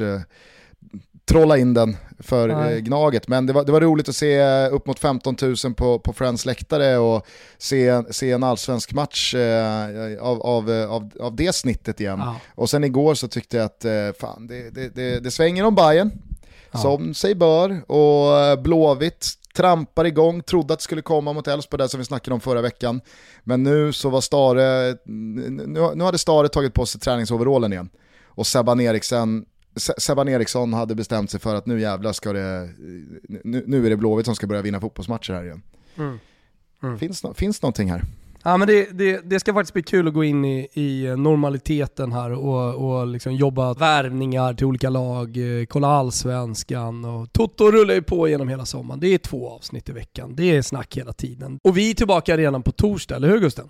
trolla in den för Nej. Gnaget, men det var, det var roligt att se upp mot femton tusen på, på Friends läktare och se, se en allsvensk match eh, av, av, av, av det snittet igen. Ja. Och sen igår så tyckte jag att eh, fan, det, det, det, det svänger om Bayern ja. som sig bör, och Blåvitt trampar igång, trodde att det skulle komma mot Elfsborg där som vi snackade om förra veckan. Men nu så var Stare, nu, nu hade Stare tagit på sig träningsoverallen igen. Och Sebban Eriksson, Sebban Eriksson hade bestämt sig för att nu jävlar ska det, nu, nu är det Blåvitt som ska börja vinna fotbollsmatcher här igen. Mm. Mm. Finns, finns någonting här? Ja, men det, det, det ska faktiskt bli kul att gå in i, i normaliteten här och, och liksom jobba värvningar till olika lag, kolla allsvenskan, och Toto rullar ju på genom hela sommaren. Det är två avsnitt i veckan, det är snack hela tiden. Och vi är tillbaka redan på torsdag, eller hur Gusten?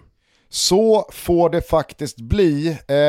Så får det faktiskt bli.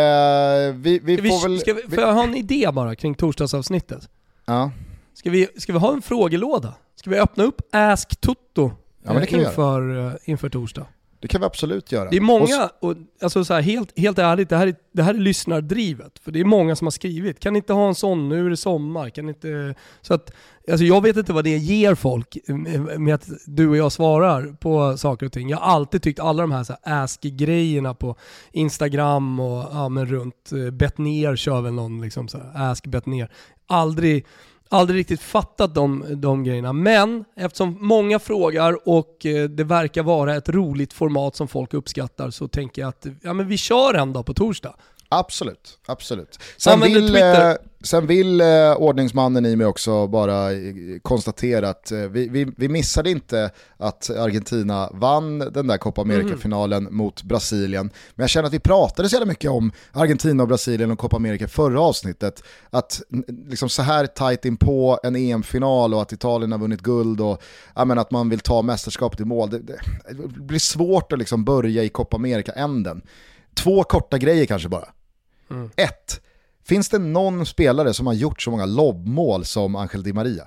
Eh, vi, vi vi, får väl... Ska vi, får jag ha en idé bara kring torsdagsavsnittet? Ja. Ska vi, ska vi ha en frågelåda? Ska vi öppna upp Ask Toto ja, men det kan inför, inför torsdag? Det kan vi absolut göra. Det är många, och, alltså så här, helt, helt ärligt, det här, är, det här är lyssnardrivet. För det är många som har skrivit. Kan inte ha en sån, nu är det sommar. Kan inte, så att, alltså jag vet inte vad det ger folk med att du och jag svarar på saker och ting. Jag har alltid tyckt alla de här, så här ask-grejerna på Instagram och ja, men runt Betnér kör väl någon liksom så här, ask Betnér. Aldrig... Aldrig riktigt fattat de, de grejerna. Men eftersom många frågar och eh, det verkar vara ett roligt format som folk uppskattar, så tänker jag att ja, men vi kör en dag på torsdag. Absolut, absolut. Sen vill, eh, sen vill eh, ordningsmannen i mig också bara eh, konstatera att eh, vi, vi, vi missade inte att Argentina vann den där Copa America-finalen mm. mot Brasilien. Men jag känner att vi pratade så jävla mycket om Argentina och Brasilien och Copa America förra avsnittet. Att liksom så här tajt in på en E M-final och att Italien har vunnit guld och ja, men att man vill ta mästerskapet i mål. Det, det, det blir svårt att liksom börja i Copa America-änden. Två korta grejer kanske bara. Mm. Ett, finns det någon spelare som har gjort så många lobbmål som Angel Di Maria?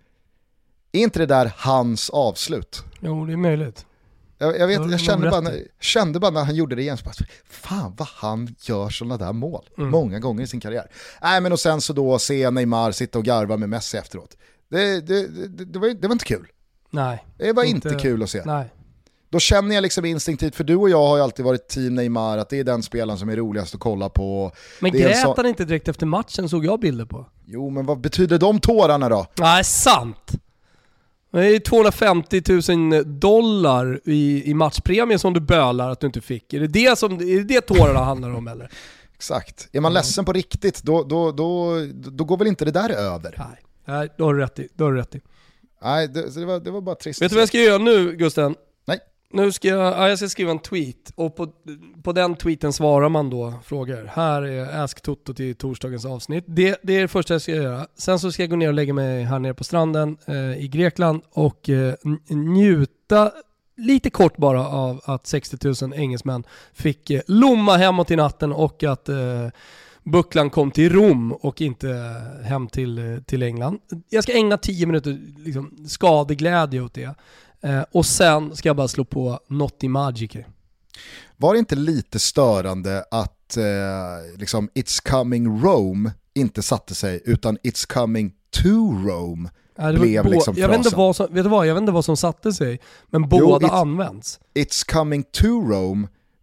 Är inte det där hans avslut? Jo, det är möjligt. Jag, jag, vet, jag kände, bara när, kände bara när han gjorde det igen, så fan vad han gör sådana där mål mm. många gånger i sin karriär. Nej, men och sen så då se Neymar sitta och garva med Messi efteråt. Det, det, det, det, var, det var inte kul. Nej. Det var inte, inte kul att se. Nej. Då känner jag liksom instinktivt, för du och jag har ju alltid varit team Neymar, att det är den spelaren som är roligast att kolla på. Men det grät så... han inte direkt efter matchen, såg jag bilder på. Jo, men vad betyder de tårarna då? Nej, sant. Det är tvåhundrafemtio tusen dollar i, i matchpremie som du bölar att du inte fick. Är det det, som, är det, det tårarna handlar om eller? Exakt. Är man mm. ledsen på riktigt, då, då, då, då går väl inte det där över? Nej, Nej då har du rätt i. Då har du rätt i. Nej, det, det, var, det var bara trist. Vet du vad jag ska göra nu, Gusten? Nej. Nu ska jag, ja, jag ska skriva en tweet, och på, på den tweeten svarar man då frågor. Här är Ask Toto till torsdagens avsnitt. Det, det är det första jag ska göra. Sen så ska jag gå ner och lägga mig här nere på stranden eh, i Grekland och eh, njuta lite kort bara av att sextio tusen engelsmän fick eh, lomma hemåt i natten, och att eh, bucklan kom till Rom och inte hem till, till England. Jag ska ägna tio minuter liksom, skadeglädje åt det. Eh, och sen ska jag bara slå på Notti Magici. Var det inte lite störande att eh, liksom It's Coming Rome inte satte sig, utan It's Coming to Rome ja, blev bo- liksom jag vet inte vad som, vet du vad, jag vet inte vad som satte sig, men båda jo, it, it, används. It's Coming to Rome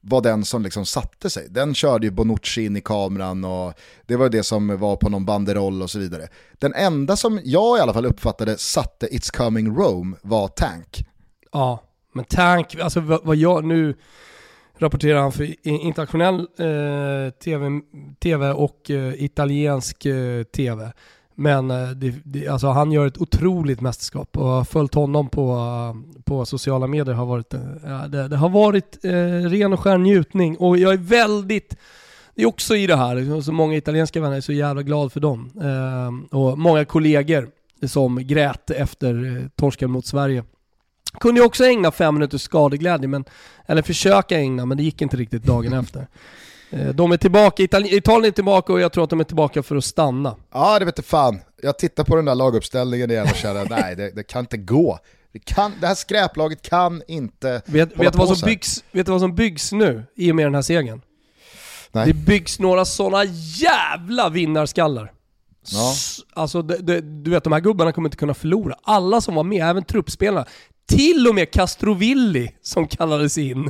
var den som liksom satte sig. Den körde ju Bonucci in i kameran och det var det som var på någon banderoll och så vidare. Den enda som jag i alla fall uppfattade satte It's Coming Rome var Tank. Ja, men Tank, alltså vad, vad jag nu rapporterar han för internationell eh, TV, TV och eh, italiensk eh, TV. Men eh, det, det, alltså han gör ett otroligt mästerskap och har följt honom på, på sociala medier. Har varit, eh, det, det har varit eh, ren och skär njutning och jag är väldigt, det är också i det här, så många italienska vänner är så jävla glad för dem. Eh, och många kollegor som grät efter eh, torsken mot Sverige. Kunde ju också ägna fem minuter skadeglädje, men, eller försöka ägna, men det gick inte riktigt dagen efter. De är tillbaka, Italien, Italien är tillbaka och jag tror att de är tillbaka för att stanna. Ja, det vet jag fan. Jag tittar på den där laguppställningen igen och känner, nej, det, det kan inte gå. Det, kan, det här skräplaget kan inte Vet, vet, vad som byggs, vet du vad som byggs nu i och med den här segern? Nej. Det byggs några sådana jävla vinnarskallar. Ja. Alltså, det, det, du vet, de här gubbarna kommer inte kunna förlora. Alla som var med, även truppspelarna, till och med Castrovilli som kallades in,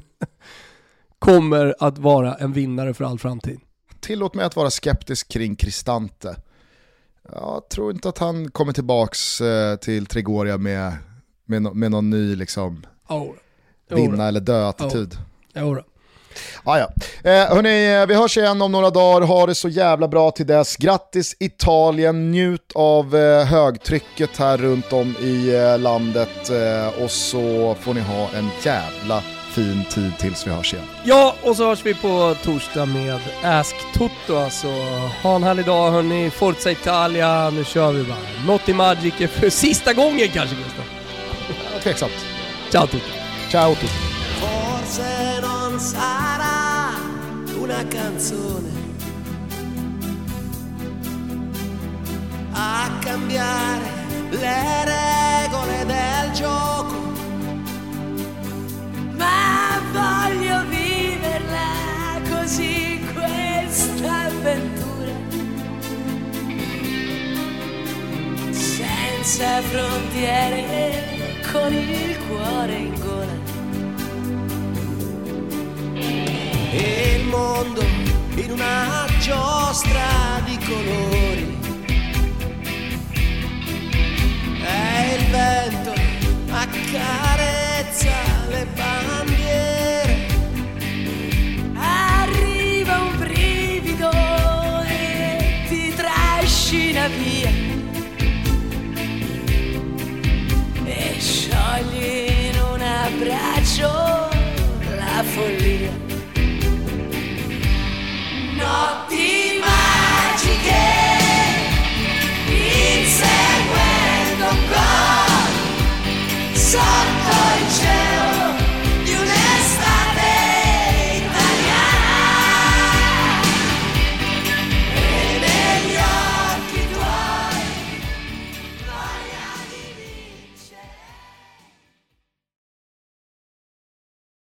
kommer att vara en vinnare för all framtid. Tillåt mig att vara skeptisk kring Cristante. Jag tror inte att han kommer tillbaks eh, till Trigoria med, med, no, med någon ny liksom, oh. vinna oh. eller dö-attityd. Oh. Oh. Ah, ja. eh, hörni, vi hörs igen om några dagar. Ha det så jävla bra till dess. Grattis Italien, njut av eh, högtrycket här runt om i eh, landet eh, och så får ni ha en jävla fin tid tills vi hörs igen. Ja, och så hörs vi på torsdag med Ask Toto. Alltså, ha en härlig dag hörni. Forza Italia, nu kör vi bara. Notti Magiche för sista gången kanske, Gustav. Ja, tveksamt. Ciao Toto. Ciao Toto. Forse non sarà una canzone a cambiare le regole del gioco, ma voglio viverla così questa avventura, senza frontiere, con il cuore in gola. E il mondo in una giostra di colori, e il vento accade